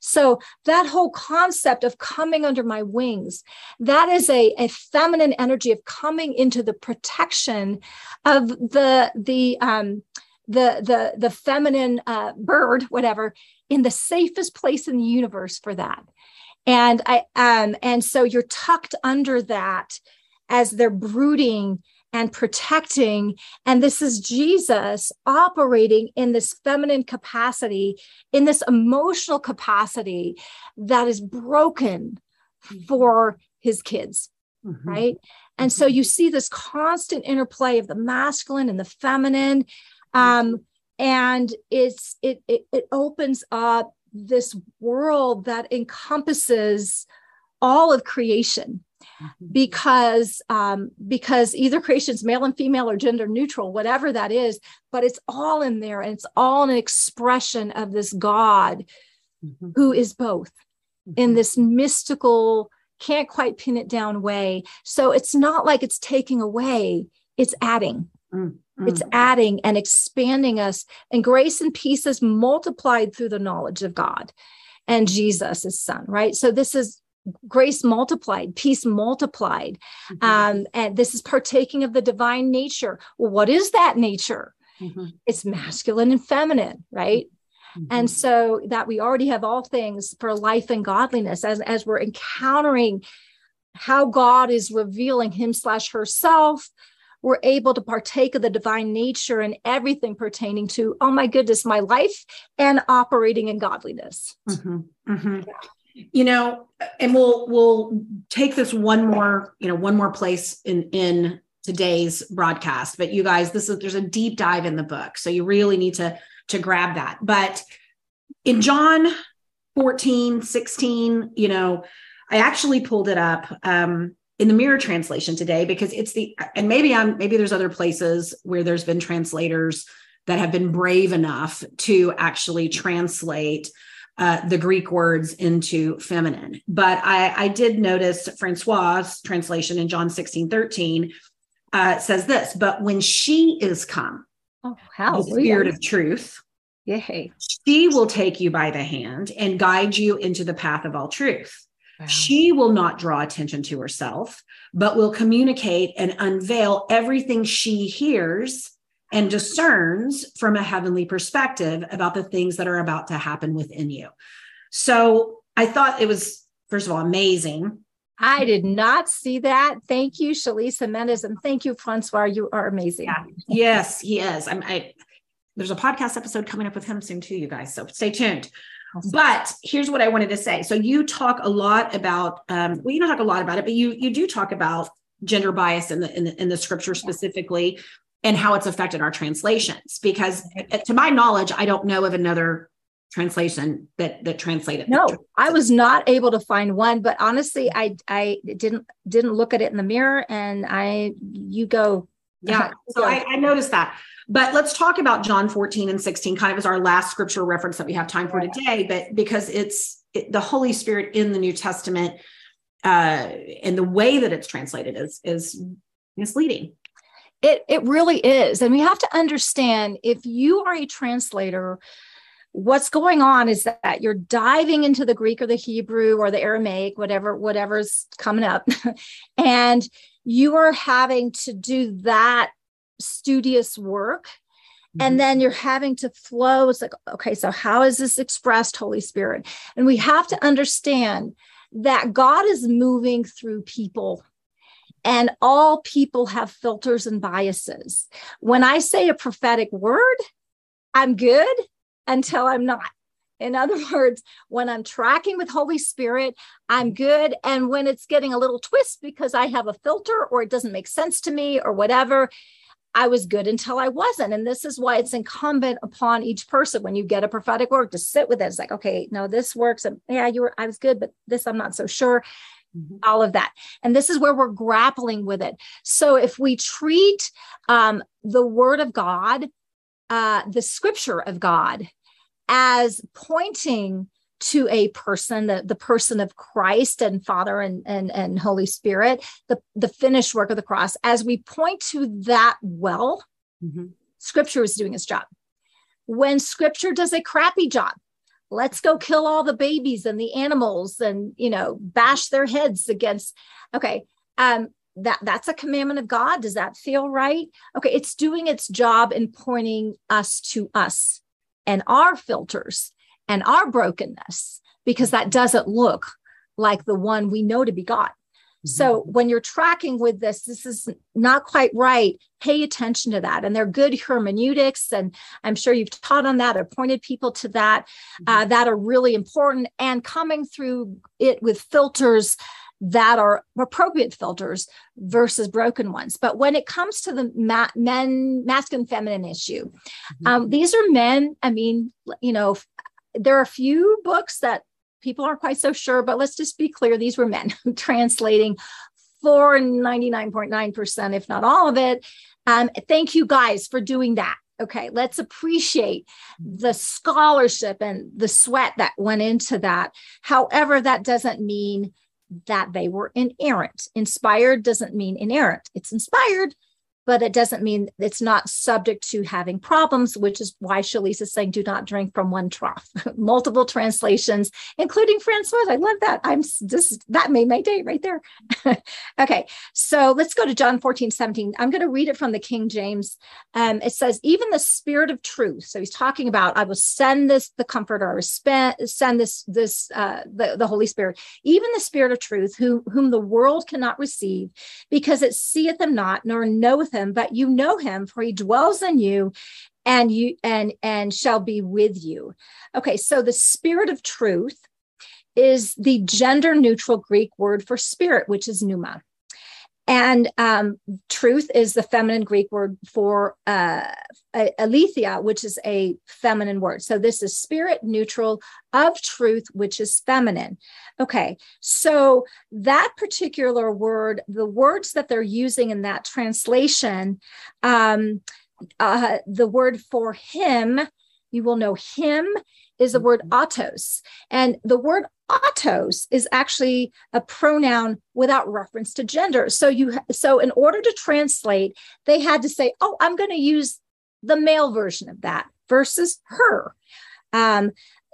So that whole concept of coming under my wings, that is a, a feminine energy of coming into the protection of the, the, um, the, the, the feminine uh, bird, whatever, in the safest place in the universe for that. And I, um, and so you're tucked under that as they're brooding and protecting. And this is Jesus operating in this feminine capacity, in this emotional capacity that is broken for his kids, mm-hmm. right? And mm-hmm. so you see this constant interplay of the masculine and the feminine. Um, and it's, it, it, it opens up this world that encompasses all of creation. Because um, because either creation's male and female or gender neutral, whatever that is, but it's all in there, and it's all an expression of this God mm-hmm. who is both mm-hmm. in this mystical, can't quite pin it down way. So it's not like it's taking away, it's adding. Mm-hmm. It's adding and expanding us, and grace and peace is multiplied through the knowledge of God and Jesus, his son, right? So this is grace multiplied, peace multiplied. Mm-hmm. Um, and this is partaking of the divine nature. Well, what is that nature? Mm-hmm. It's masculine and feminine, right? Mm-hmm. And so that we already have all things for life and godliness as, as we're encountering how God is revealing him slash herself. We're able to partake of the divine nature and everything pertaining to, oh my goodness, my life and operating in godliness. Mm-hmm. Mm-hmm. Yeah. You know, and we'll we'll take this one more, you know, one more place in in today's broadcast. But you guys, this is there's a deep dive in the book, so you really need to to grab that. But in John fourteen, sixteen, you know, I actually pulled it up um, in the Mirror translation today because it's the and maybe I'm maybe there's other places where there's been translators that have been brave enough to actually translate Uh, the Greek words into feminine. But I, I did notice Francois' translation in John sixteen, thirteen uh, says this, but when she is come, oh, how the Spirit of truth, yay. She will take you by the hand and guide you into the path of all truth. Wow. She will not draw attention to herself, but will communicate and unveil everything she hears and discerns from a heavenly perspective about the things that are about to happen within you. So I thought it was, first of all, amazing. I did not see that. Thank you, Shalisa Mendez, and thank you, Francois. You are amazing. Yeah. Yes, he is. I'm, I, there's a podcast episode coming up with him soon too, you guys. So stay tuned. Awesome. But here's what I wanted to say. So you talk a lot about, um, well, you don't talk a lot about it, but you you do talk about gender bias in the in the, in the scripture specifically. And how it's affected our translations, because to my knowledge, I don't know of another translation that that translated. No, I was not able to find one, but honestly, I I didn't didn't look at it in the mirror, and I you go. Yeah, so I, I noticed that. But let's talk about John fourteen and sixteen, kind of as our last scripture reference that we have time for today, but because it's it, the Holy Spirit in the New Testament uh, and the way that it's translated is is misleading. It it really is. And we have to understand, if you are a translator, what's going on is that you're diving into the Greek or the Hebrew or the Aramaic, whatever, whatever's coming up. And you are having to do that studious work. Mm-hmm. And then you're having to flow. It's like, okay, so how is this expressed, Holy Spirit? And we have to understand that God is moving through people. And all people have filters and biases. When I say a prophetic word, I'm good until I'm not. In other words, when I'm tracking with Holy Spirit, I'm good. And when it's getting a little twist because I have a filter or it doesn't make sense to me or whatever, I was good until I wasn't. And this is why it's incumbent upon each person when you get a prophetic word to sit with it. It's like, okay, no, this works. And yeah, you were, I was good, but this I'm not so sure. Mm-hmm. All of that. And this is where we're grappling with it. So if we treat um, the word of God, uh, the scripture of God, as pointing to a person, the, the person of Christ and Father and, and, and Holy Spirit, the, the finished work of the cross, as we point to that well, mm-hmm. scripture is doing its job. When scripture does a crappy job, let's go kill all the babies and the animals and, you know, bash their heads against. Okay. Um, that that's a commandment of God. Does that feel right? Okay. It's doing its job in pointing us to us and our filters and our brokenness, because that doesn't look like the one we know to be God. So when you're tracking with this, this is not quite right. Pay attention to that. And they're good hermeneutics. And I'm sure you've taught on that or pointed people to that, uh, that are really important, and coming through it with filters that are appropriate filters versus broken ones. But when it comes to the ma- men, masculine, feminine issue, um, these are men. I mean, you know, there are a few books that people aren't quite so sure, but let's just be clear. These were men translating for ninety-nine point nine percent, if not all of it. Um, thank you guys for doing that. Okay, let's appreciate the scholarship and the sweat that went into that. However, that doesn't mean that they were inerrant. Inspired doesn't mean inerrant. It's inspired, but it doesn't mean it's not subject to having problems, which is why Shalise is saying, do not drink from one trough. Multiple translations, including Francois. I love that. I'm just, that made my day right there. Okay. So let's go to John fourteen, seventeen. I'm going to read it from the King James. Um, it says, even the Spirit of truth. So he's talking about, I will send this, the comforter, or send this, this, uh, the, the Holy Spirit, even the Spirit of truth, who, whom the world cannot receive, because it seeth him not, nor knoweth him, but you know him, for he dwells in you and you and and shall be with you. Okay, so the Spirit of truth is the gender neutral Greek word for spirit, which is pneuma. And um, truth is the feminine Greek word for uh, aletheia, which is a feminine word. So this is spirit neutral of truth, which is feminine. Okay, so that particular word, the words that they're using in that translation, um, uh, the word for him, you will know him, is the word autos. And the word autos is actually a pronoun without reference to gender. So you, so in order to translate, they had to say, oh, I'm going to use the male version of that versus her. Um,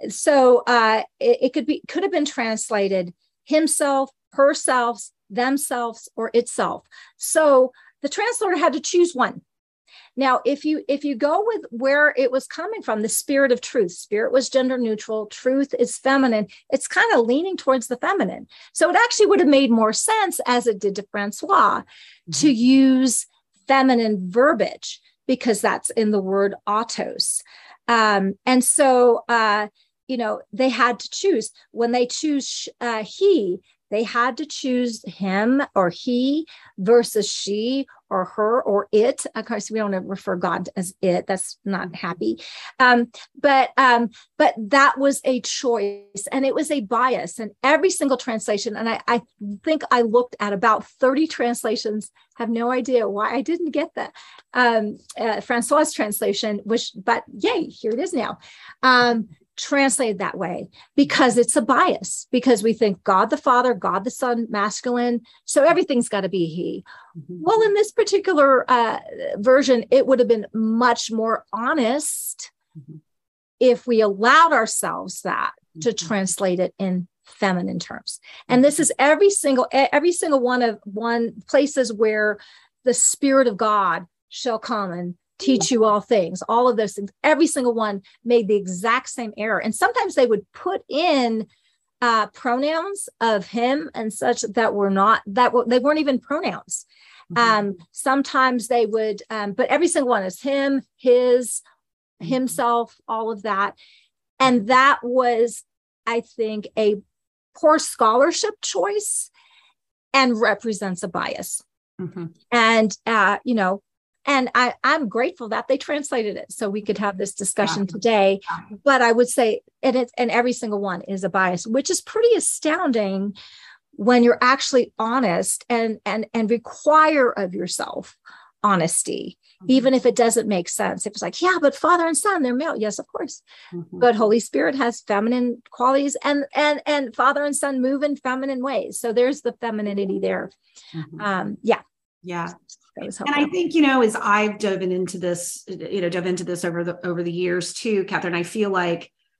so uh, it, it could be, could have been translated himself, herself, themselves, or itself. So the translator had to choose one. Now, if you if you go with where it was coming from, the Spirit of truth, spirit was gender neutral, truth is feminine, it's kind of leaning towards the feminine. So it actually would have made more sense, as it did to Francois, mm-hmm. to use feminine verbiage, because that's in the word autos. Um, and so, uh, you know, they had to choose. When they choose uh, he, they had to choose him or he versus she or her or it. Of course, we don't refer God as it. That's not happy. Um, but um, but that was a choice, and it was a bias. And every single translation, and I, I think I looked at about thirty translations, have no idea why I didn't get that. Um, uh, Francois' translation, which, but yay, here it is now. Um, translated that way because it's a bias, because we think God the Father, God the Son, masculine, so everything's got to be he. Mm-hmm. Well, in this particular uh, version, it would have been much more honest mm-hmm. if we allowed ourselves that mm-hmm. to translate it in feminine terms. And mm-hmm. this is every single every single one of one places where the Spirit of God shall come and teach you all things, all of those things. Every single one made the exact same error. And sometimes they would put in uh, pronouns of him and such that were not, that were, they weren't even pronouns. Mm-hmm. Um, sometimes they would, um, but every single one is him, his, mm-hmm. himself, all of that. And that was, I think, a poor scholarship choice and represents a bias. Mm-hmm. And, uh, you know, And I, I'm grateful that they translated it so we could have this discussion yeah. today. But I would say, and it's, and every single one is a bias, which is pretty astounding when you're actually honest and and and require of yourself honesty, mm-hmm. even if it doesn't make sense. If it's like, yeah, but Father and Son, they're male. Yes, of course. Mm-hmm. But Holy Spirit has feminine qualities, and and and Father and Son move in feminine ways. So there's the femininity there. Mm-hmm. Um, yeah. Yeah. And I think, you know, as I've dove into this, you know, dove into this over the, over the years too, Catherine, I feel like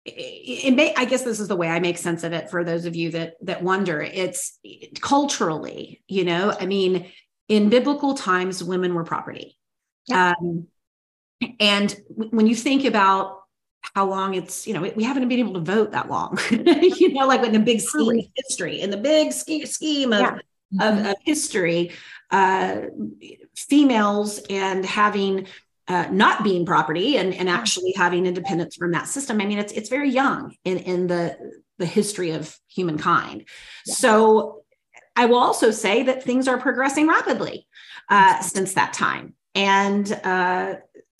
it, it may, I guess this is the way I make sense of it for those of you that that wonder. It's culturally, you know, I mean, in biblical times, women were property. Yeah. Um, and when you think about how long it's, you know, we haven't been able to vote that long, you know, like in the big scheme of history, in the big scheme of, yeah. of, of history, uh, females and having, uh, not being property and, and actually having independence from that system. I mean, it's, it's very young in, in the, the history of humankind. Yeah. So I will also say that things are progressing rapidly, uh, since that time. And, uh,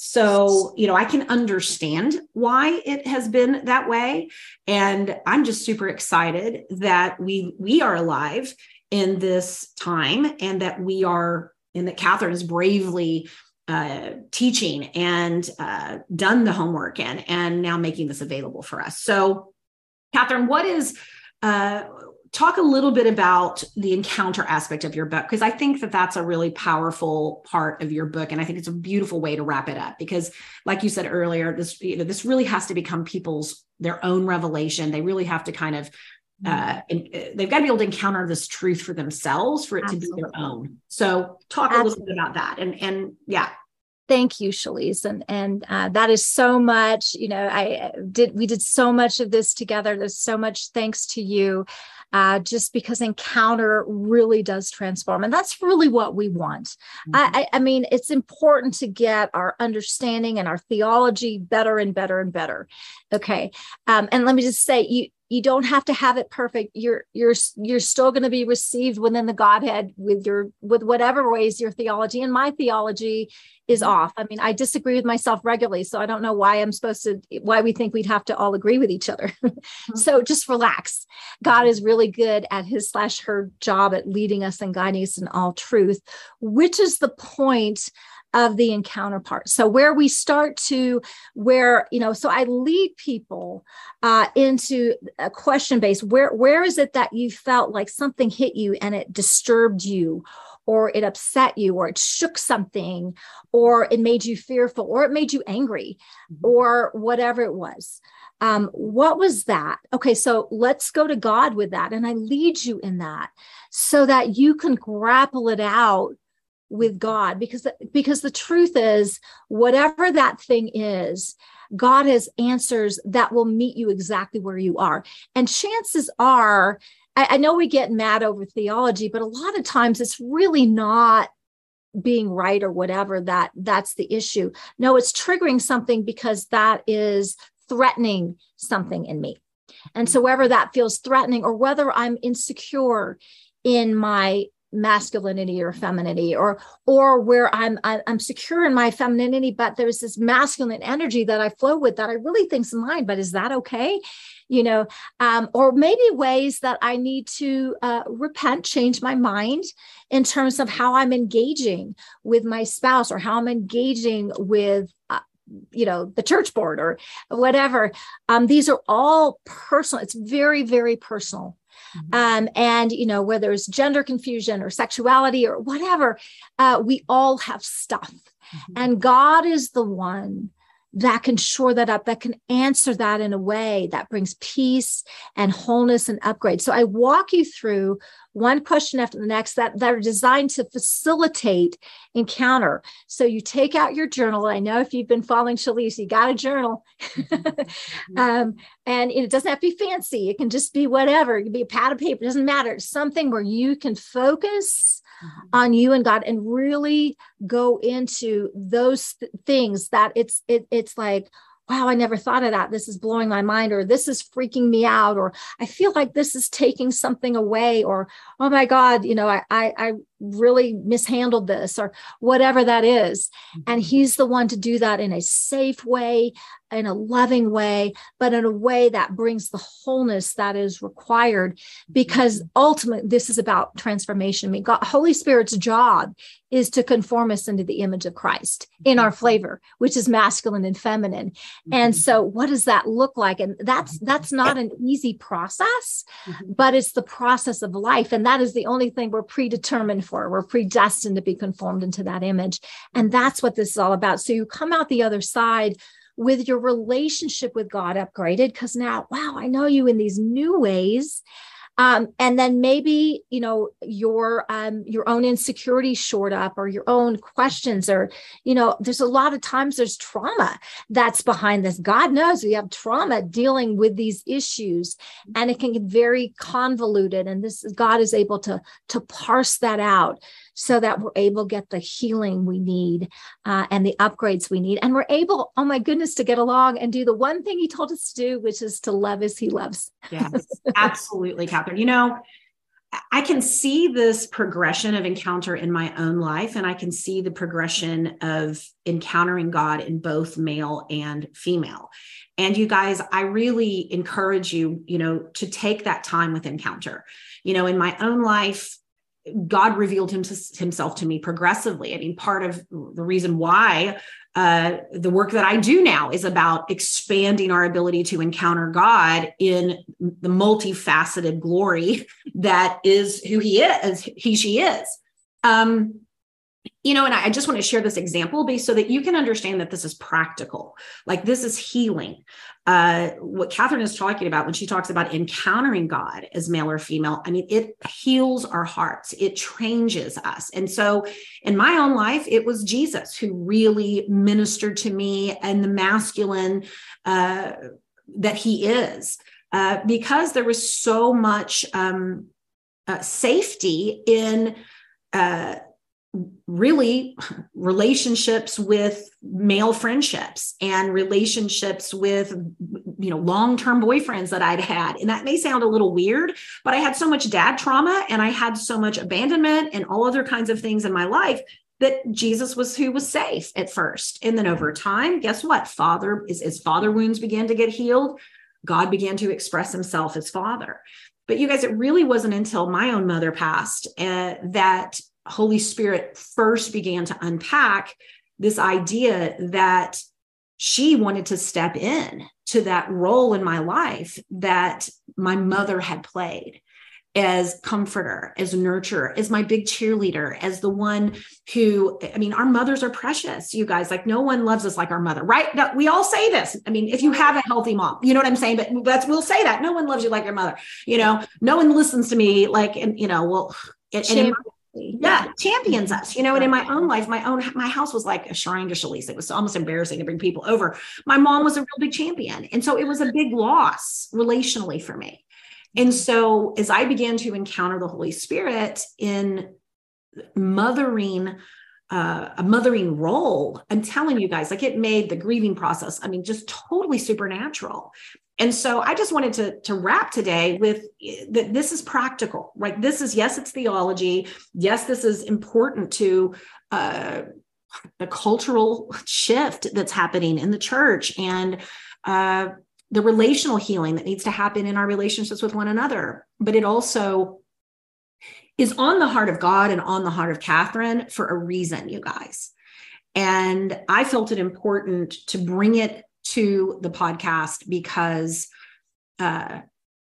So, you know, I can understand why it has been that way. And I'm just super excited that we we are alive in this time and that we are, and that Catherine is bravely uh, teaching and uh, done the homework and, and now making this available for us. So, Catherine, what is, uh, talk a little bit about the encounter aspect of your book, because I think that that's a really powerful part of your book. And I think it's a beautiful way to wrap it up, because like you said earlier, this, you know, this really has to become people's, their own revelation. They really have to kind of, uh, they've got to be able to encounter this truth for themselves for it Absolutely. To be their own. So talk Absolutely. A little bit about that. And, and yeah. Thank you, Shalise. And, and uh, that is so much, you know, I did, we did so much of this together. There's so much thanks to you. Uh, just because encounter really does transform. And that's really what we want. Mm-hmm. I, I mean, it's important to get our understanding and our theology better and better and better. Okay. Um, and let me just say, you, you don't have to have it perfect. You're, you're, you're still going to be received within the Godhead with your, with whatever ways your theology, and my theology is off. I mean, I disagree with myself regularly, so I don't know why I'm supposed to, why we think we'd have to all agree with each other. So just relax. God is really good at his slash her job at leading us and guiding us in all truth, which is the point of the encounter part. So where we start to, where, you know, so I lead people uh, into a question base, where, where is it that you felt like something hit you and it disturbed you, or it upset you, or it shook something, or it made you fearful, or it made you angry, mm-hmm. or whatever it was. Um, what was that? Okay, so let's go to God with that. And I lead you in that so that you can grapple it out with God, because, because the truth is, whatever that thing is, God has answers that will meet you exactly where you are. And chances are, I, I know we get mad over theology, but a lot of times it's really not being right or whatever, that that's the issue. No, it's triggering something because that is threatening something in me. And so whether that feels threatening, or whether I'm insecure in my masculinity or femininity, or or where I'm I'm secure in my femininity, but there's this masculine energy that I flow with that I really think's mine, but is that okay? You know, um, or maybe ways that I need to uh, repent, change my mind in terms of how I'm engaging with my spouse, or how I'm engaging with uh, you know, the church board or whatever. Um, these are all personal. It's very, very personal. Mm-hmm. Um, and, you know, whether it's gender confusion or sexuality or whatever, uh, we all have stuff. Mm-hmm. And God is the one that can shore that up, that can answer that in a way that brings peace and wholeness and upgrade. So I walk you through one question after the next that, that are designed to facilitate encounter. So you take out your journal. I know if you've been following Shalise, you got a journal. Mm-hmm. um, and it doesn't have to be fancy. It can just be whatever. It can be a pad of paper. It doesn't matter. It's something where you can focus Mm-hmm. on you and God, and really go into those th- things that it's it, it's like, wow, I never thought of that. This is blowing my mind, or this is freaking me out, or I feel like this is taking something away, or, oh my God, you know, I, I, I really mishandled this, or whatever that is. Mm-hmm. And he's the one to do that in a safe way, in a loving way, but in a way that brings the wholeness that is required, because ultimately this is about transformation. I mean, God, Holy Spirit's job is to conform us into the image of Christ in our flavor, which is masculine and feminine. Mm-hmm. And so what does that look like? And that's, that's not an easy process, mm-hmm. but it's the process of life. And that is the only thing we're predetermined for. We're predestined to be conformed into that image. And that's what this is all about. So you come out the other side with your relationship with God upgraded, because now, wow, I know you in these new ways. Um, and then maybe, you know, your, um, your own insecurities shored up, or your own questions, or, you know, there's a lot of times there's trauma that's behind this. God knows we have trauma dealing with these issues, and it can get very convoluted. And this God is able to, to parse that out so that we're able to get the healing we need, uh, and the upgrades we need. And we're able, oh my goodness, to get along and do the one thing he told us to do, which is to love as he loves. Yes, absolutely, Catherine. You know, I can see this progression of encounter in my own life, and I can see the progression of encountering God in both male and female. And you guys, I really encourage you, you know, to take that time with encounter. You know, in my own life, God revealed him to, himself to me progressively. I mean, part of the reason why uh, the work that I do now is about expanding our ability to encounter God in the multifaceted glory that is who he is, he, she is. Um, You know, and I just want to share this example so that you can understand that this is practical. Like, this is healing. Uh, what Catherine is talking about when she talks about encountering God as male or female, I mean, it heals our hearts. It changes us. And so in my own life, it was Jesus who really ministered to me, and the masculine uh, that he is, uh, because there was so much um, uh, safety in uh really relationships with male friendships and relationships with, you know, long-term boyfriends that I'd had. And that may sound a little weird, but I had so much dad trauma, and I had so much abandonment and all other kinds of things in my life, that Jesus was who was safe at first. And then over time, guess what? Father, as, as father wounds began to get healed, God began to express himself as Father. But you guys, it really wasn't until my own mother passed uh, that Holy Spirit first began to unpack this idea that she wanted to step in to that role in my life that my mother had played as comforter, as nurturer, as my big cheerleader, as the one who, I mean, our mothers are precious, you guys. Like, no one loves us like our mother, right? No, we all say this. I mean, if you have a healthy mom, you know what I'm saying? But that's, we'll say that no one loves you like your mother. You know, no one listens to me like, and you know, well, and, and in my, yeah, champions us, you know, and in my own life, my own, my house was like a shrine to Shalise. It was almost embarrassing to bring people over. My mom was a real big champion. And so it was a big loss relationally for me. And so as I began to encounter the Holy Spirit in mothering, uh, a mothering role, I'm telling you guys, like, it made the grieving process, I mean, just totally supernatural. And so I just wanted to, to wrap today with that. This is practical, right? This is, yes, it's theology. Yes, this is important to uh, the cultural shift that's happening in the church, and uh, the relational healing that needs to happen in our relationships with one another. But it also is on the heart of God and on the heart of Catherine for a reason, you guys. And I felt it important to bring it to the podcast because uh,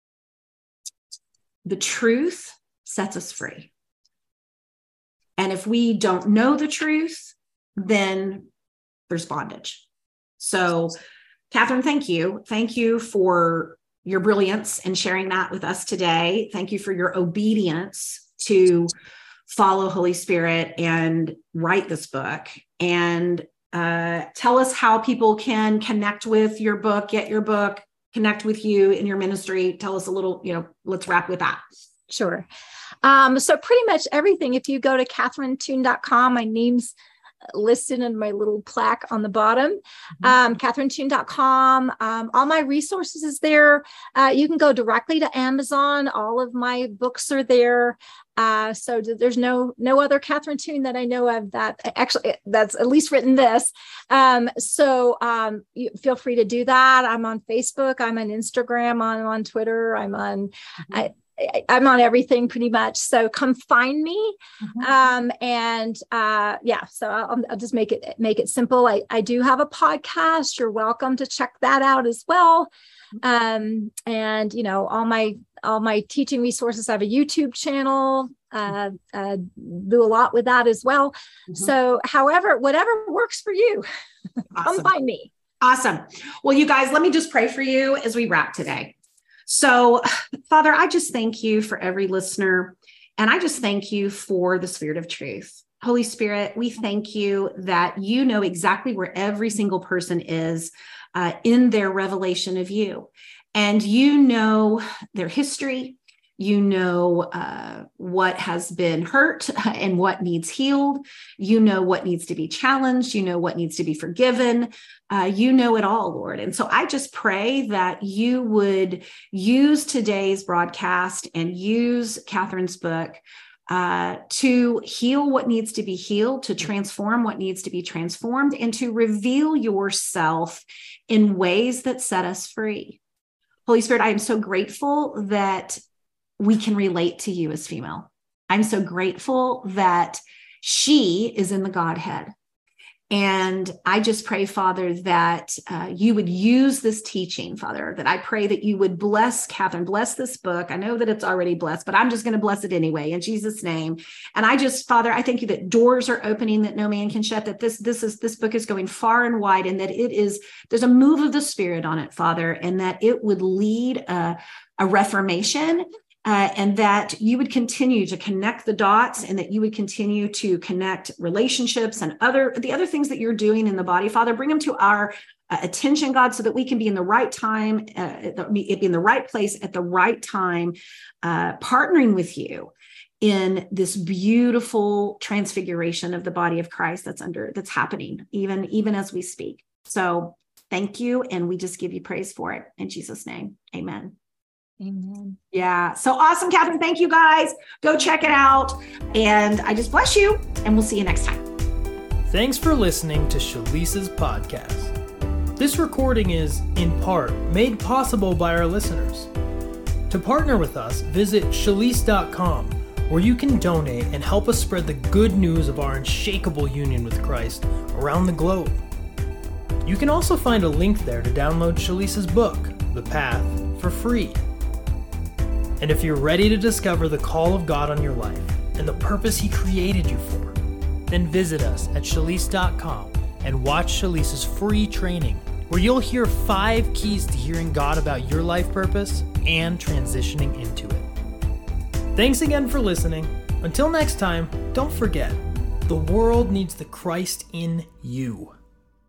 the truth sets us free. And if we don't know the truth, then there's bondage. So, Catherine, thank you. Thank you for your brilliance and sharing that with us today. Thank you for your obedience to follow Holy Spirit and write this book. And Uh, tell us how people can connect with your book, get your book, connect with you in your ministry. Tell us a little, you know, let's wrap with that. Sure. Um, so pretty much everything, if you go to Catherine Toon dot com, my name's listed in my little plaque on the bottom, mm-hmm. um, Catherine Toon dot com. Um, all my resources is there. Uh, you can go directly to Amazon. All of my books are there. Uh, so there's no no other Catherine Toon that I know of that actually that's at least written this. Um, so um, you feel free to do that. I'm on Facebook. I'm on Instagram. I'm on Twitter. I'm on. Mm-hmm. I, I'm on everything pretty much. So come find me. Mm-hmm. Um, and uh, yeah, so I'll, I'll just make it make it simple. I, I do have a podcast. You're welcome to check that out as well. Um, and you know, all my all my teaching resources. I have a YouTube channel. Uh, uh, do a lot with that as well. Mm-hmm. So however, whatever works for you, awesome. Come find me. Awesome. Well, you guys, let me just pray for you as we wrap today. So, Father, I just thank you for every listener, and I just thank you for the Spirit of truth. Holy Spirit, we thank you that you know exactly where every single person is uh, in their revelation of you. And you know their history. You know uh, what has been hurt and what needs healed. You know what needs to be challenged. You know what needs to be forgiven. Uh, you know it all, Lord. And so I just pray that you would use today's broadcast and use Catherine's book uh, to heal what needs to be healed, to transform what needs to be transformed, and to reveal yourself in ways that set us free. Holy Spirit, I am so grateful that we can relate to you as female. I'm so grateful that she is in the Godhead. And I just pray, Father, that uh, you would use this teaching, Father, that I pray that you would bless Catherine, bless this book. I know that it's already blessed, but I'm just going to bless it anyway in Jesus' name. And I just, Father, I thank you that doors are opening that no man can shut, that this, this is, this book is going far and wide, and that it is, there's a move of the Spirit on it, Father, and that it would lead a, a reformation. Uh, and that you would continue to connect the dots, and that you would continue to connect relationships and other the other things that you're doing in the body. Father, bring them to our uh, attention, God, so that we can be in the right time, uh, be in the right place at the right time, uh, partnering with you in this beautiful transfiguration of the body of Christ that's under that's happening even even as we speak. So thank you, and we just give you praise for it in Jesus' name. Amen. Amen. Yeah. So awesome, Catherine. Thank you, guys. Go check it out. And I just bless you, and we'll see you next time. Thanks for listening to Shalisa's podcast. This recording is, in part, made possible by our listeners. To partner with us, visit shalise dot com, where you can donate and help us spread the good news of our unshakable union with Christ around the globe. You can also find a link there to download Shalisa's book, The Path, for free. And if you're ready to discover the call of God on your life and the purpose He created you for, then visit us at shalise dot com and watch Shalisa's free training, where you'll hear five keys to hearing God about your life purpose and transitioning into it. Thanks again for listening. Until next time, don't forget, the world needs the Christ in you.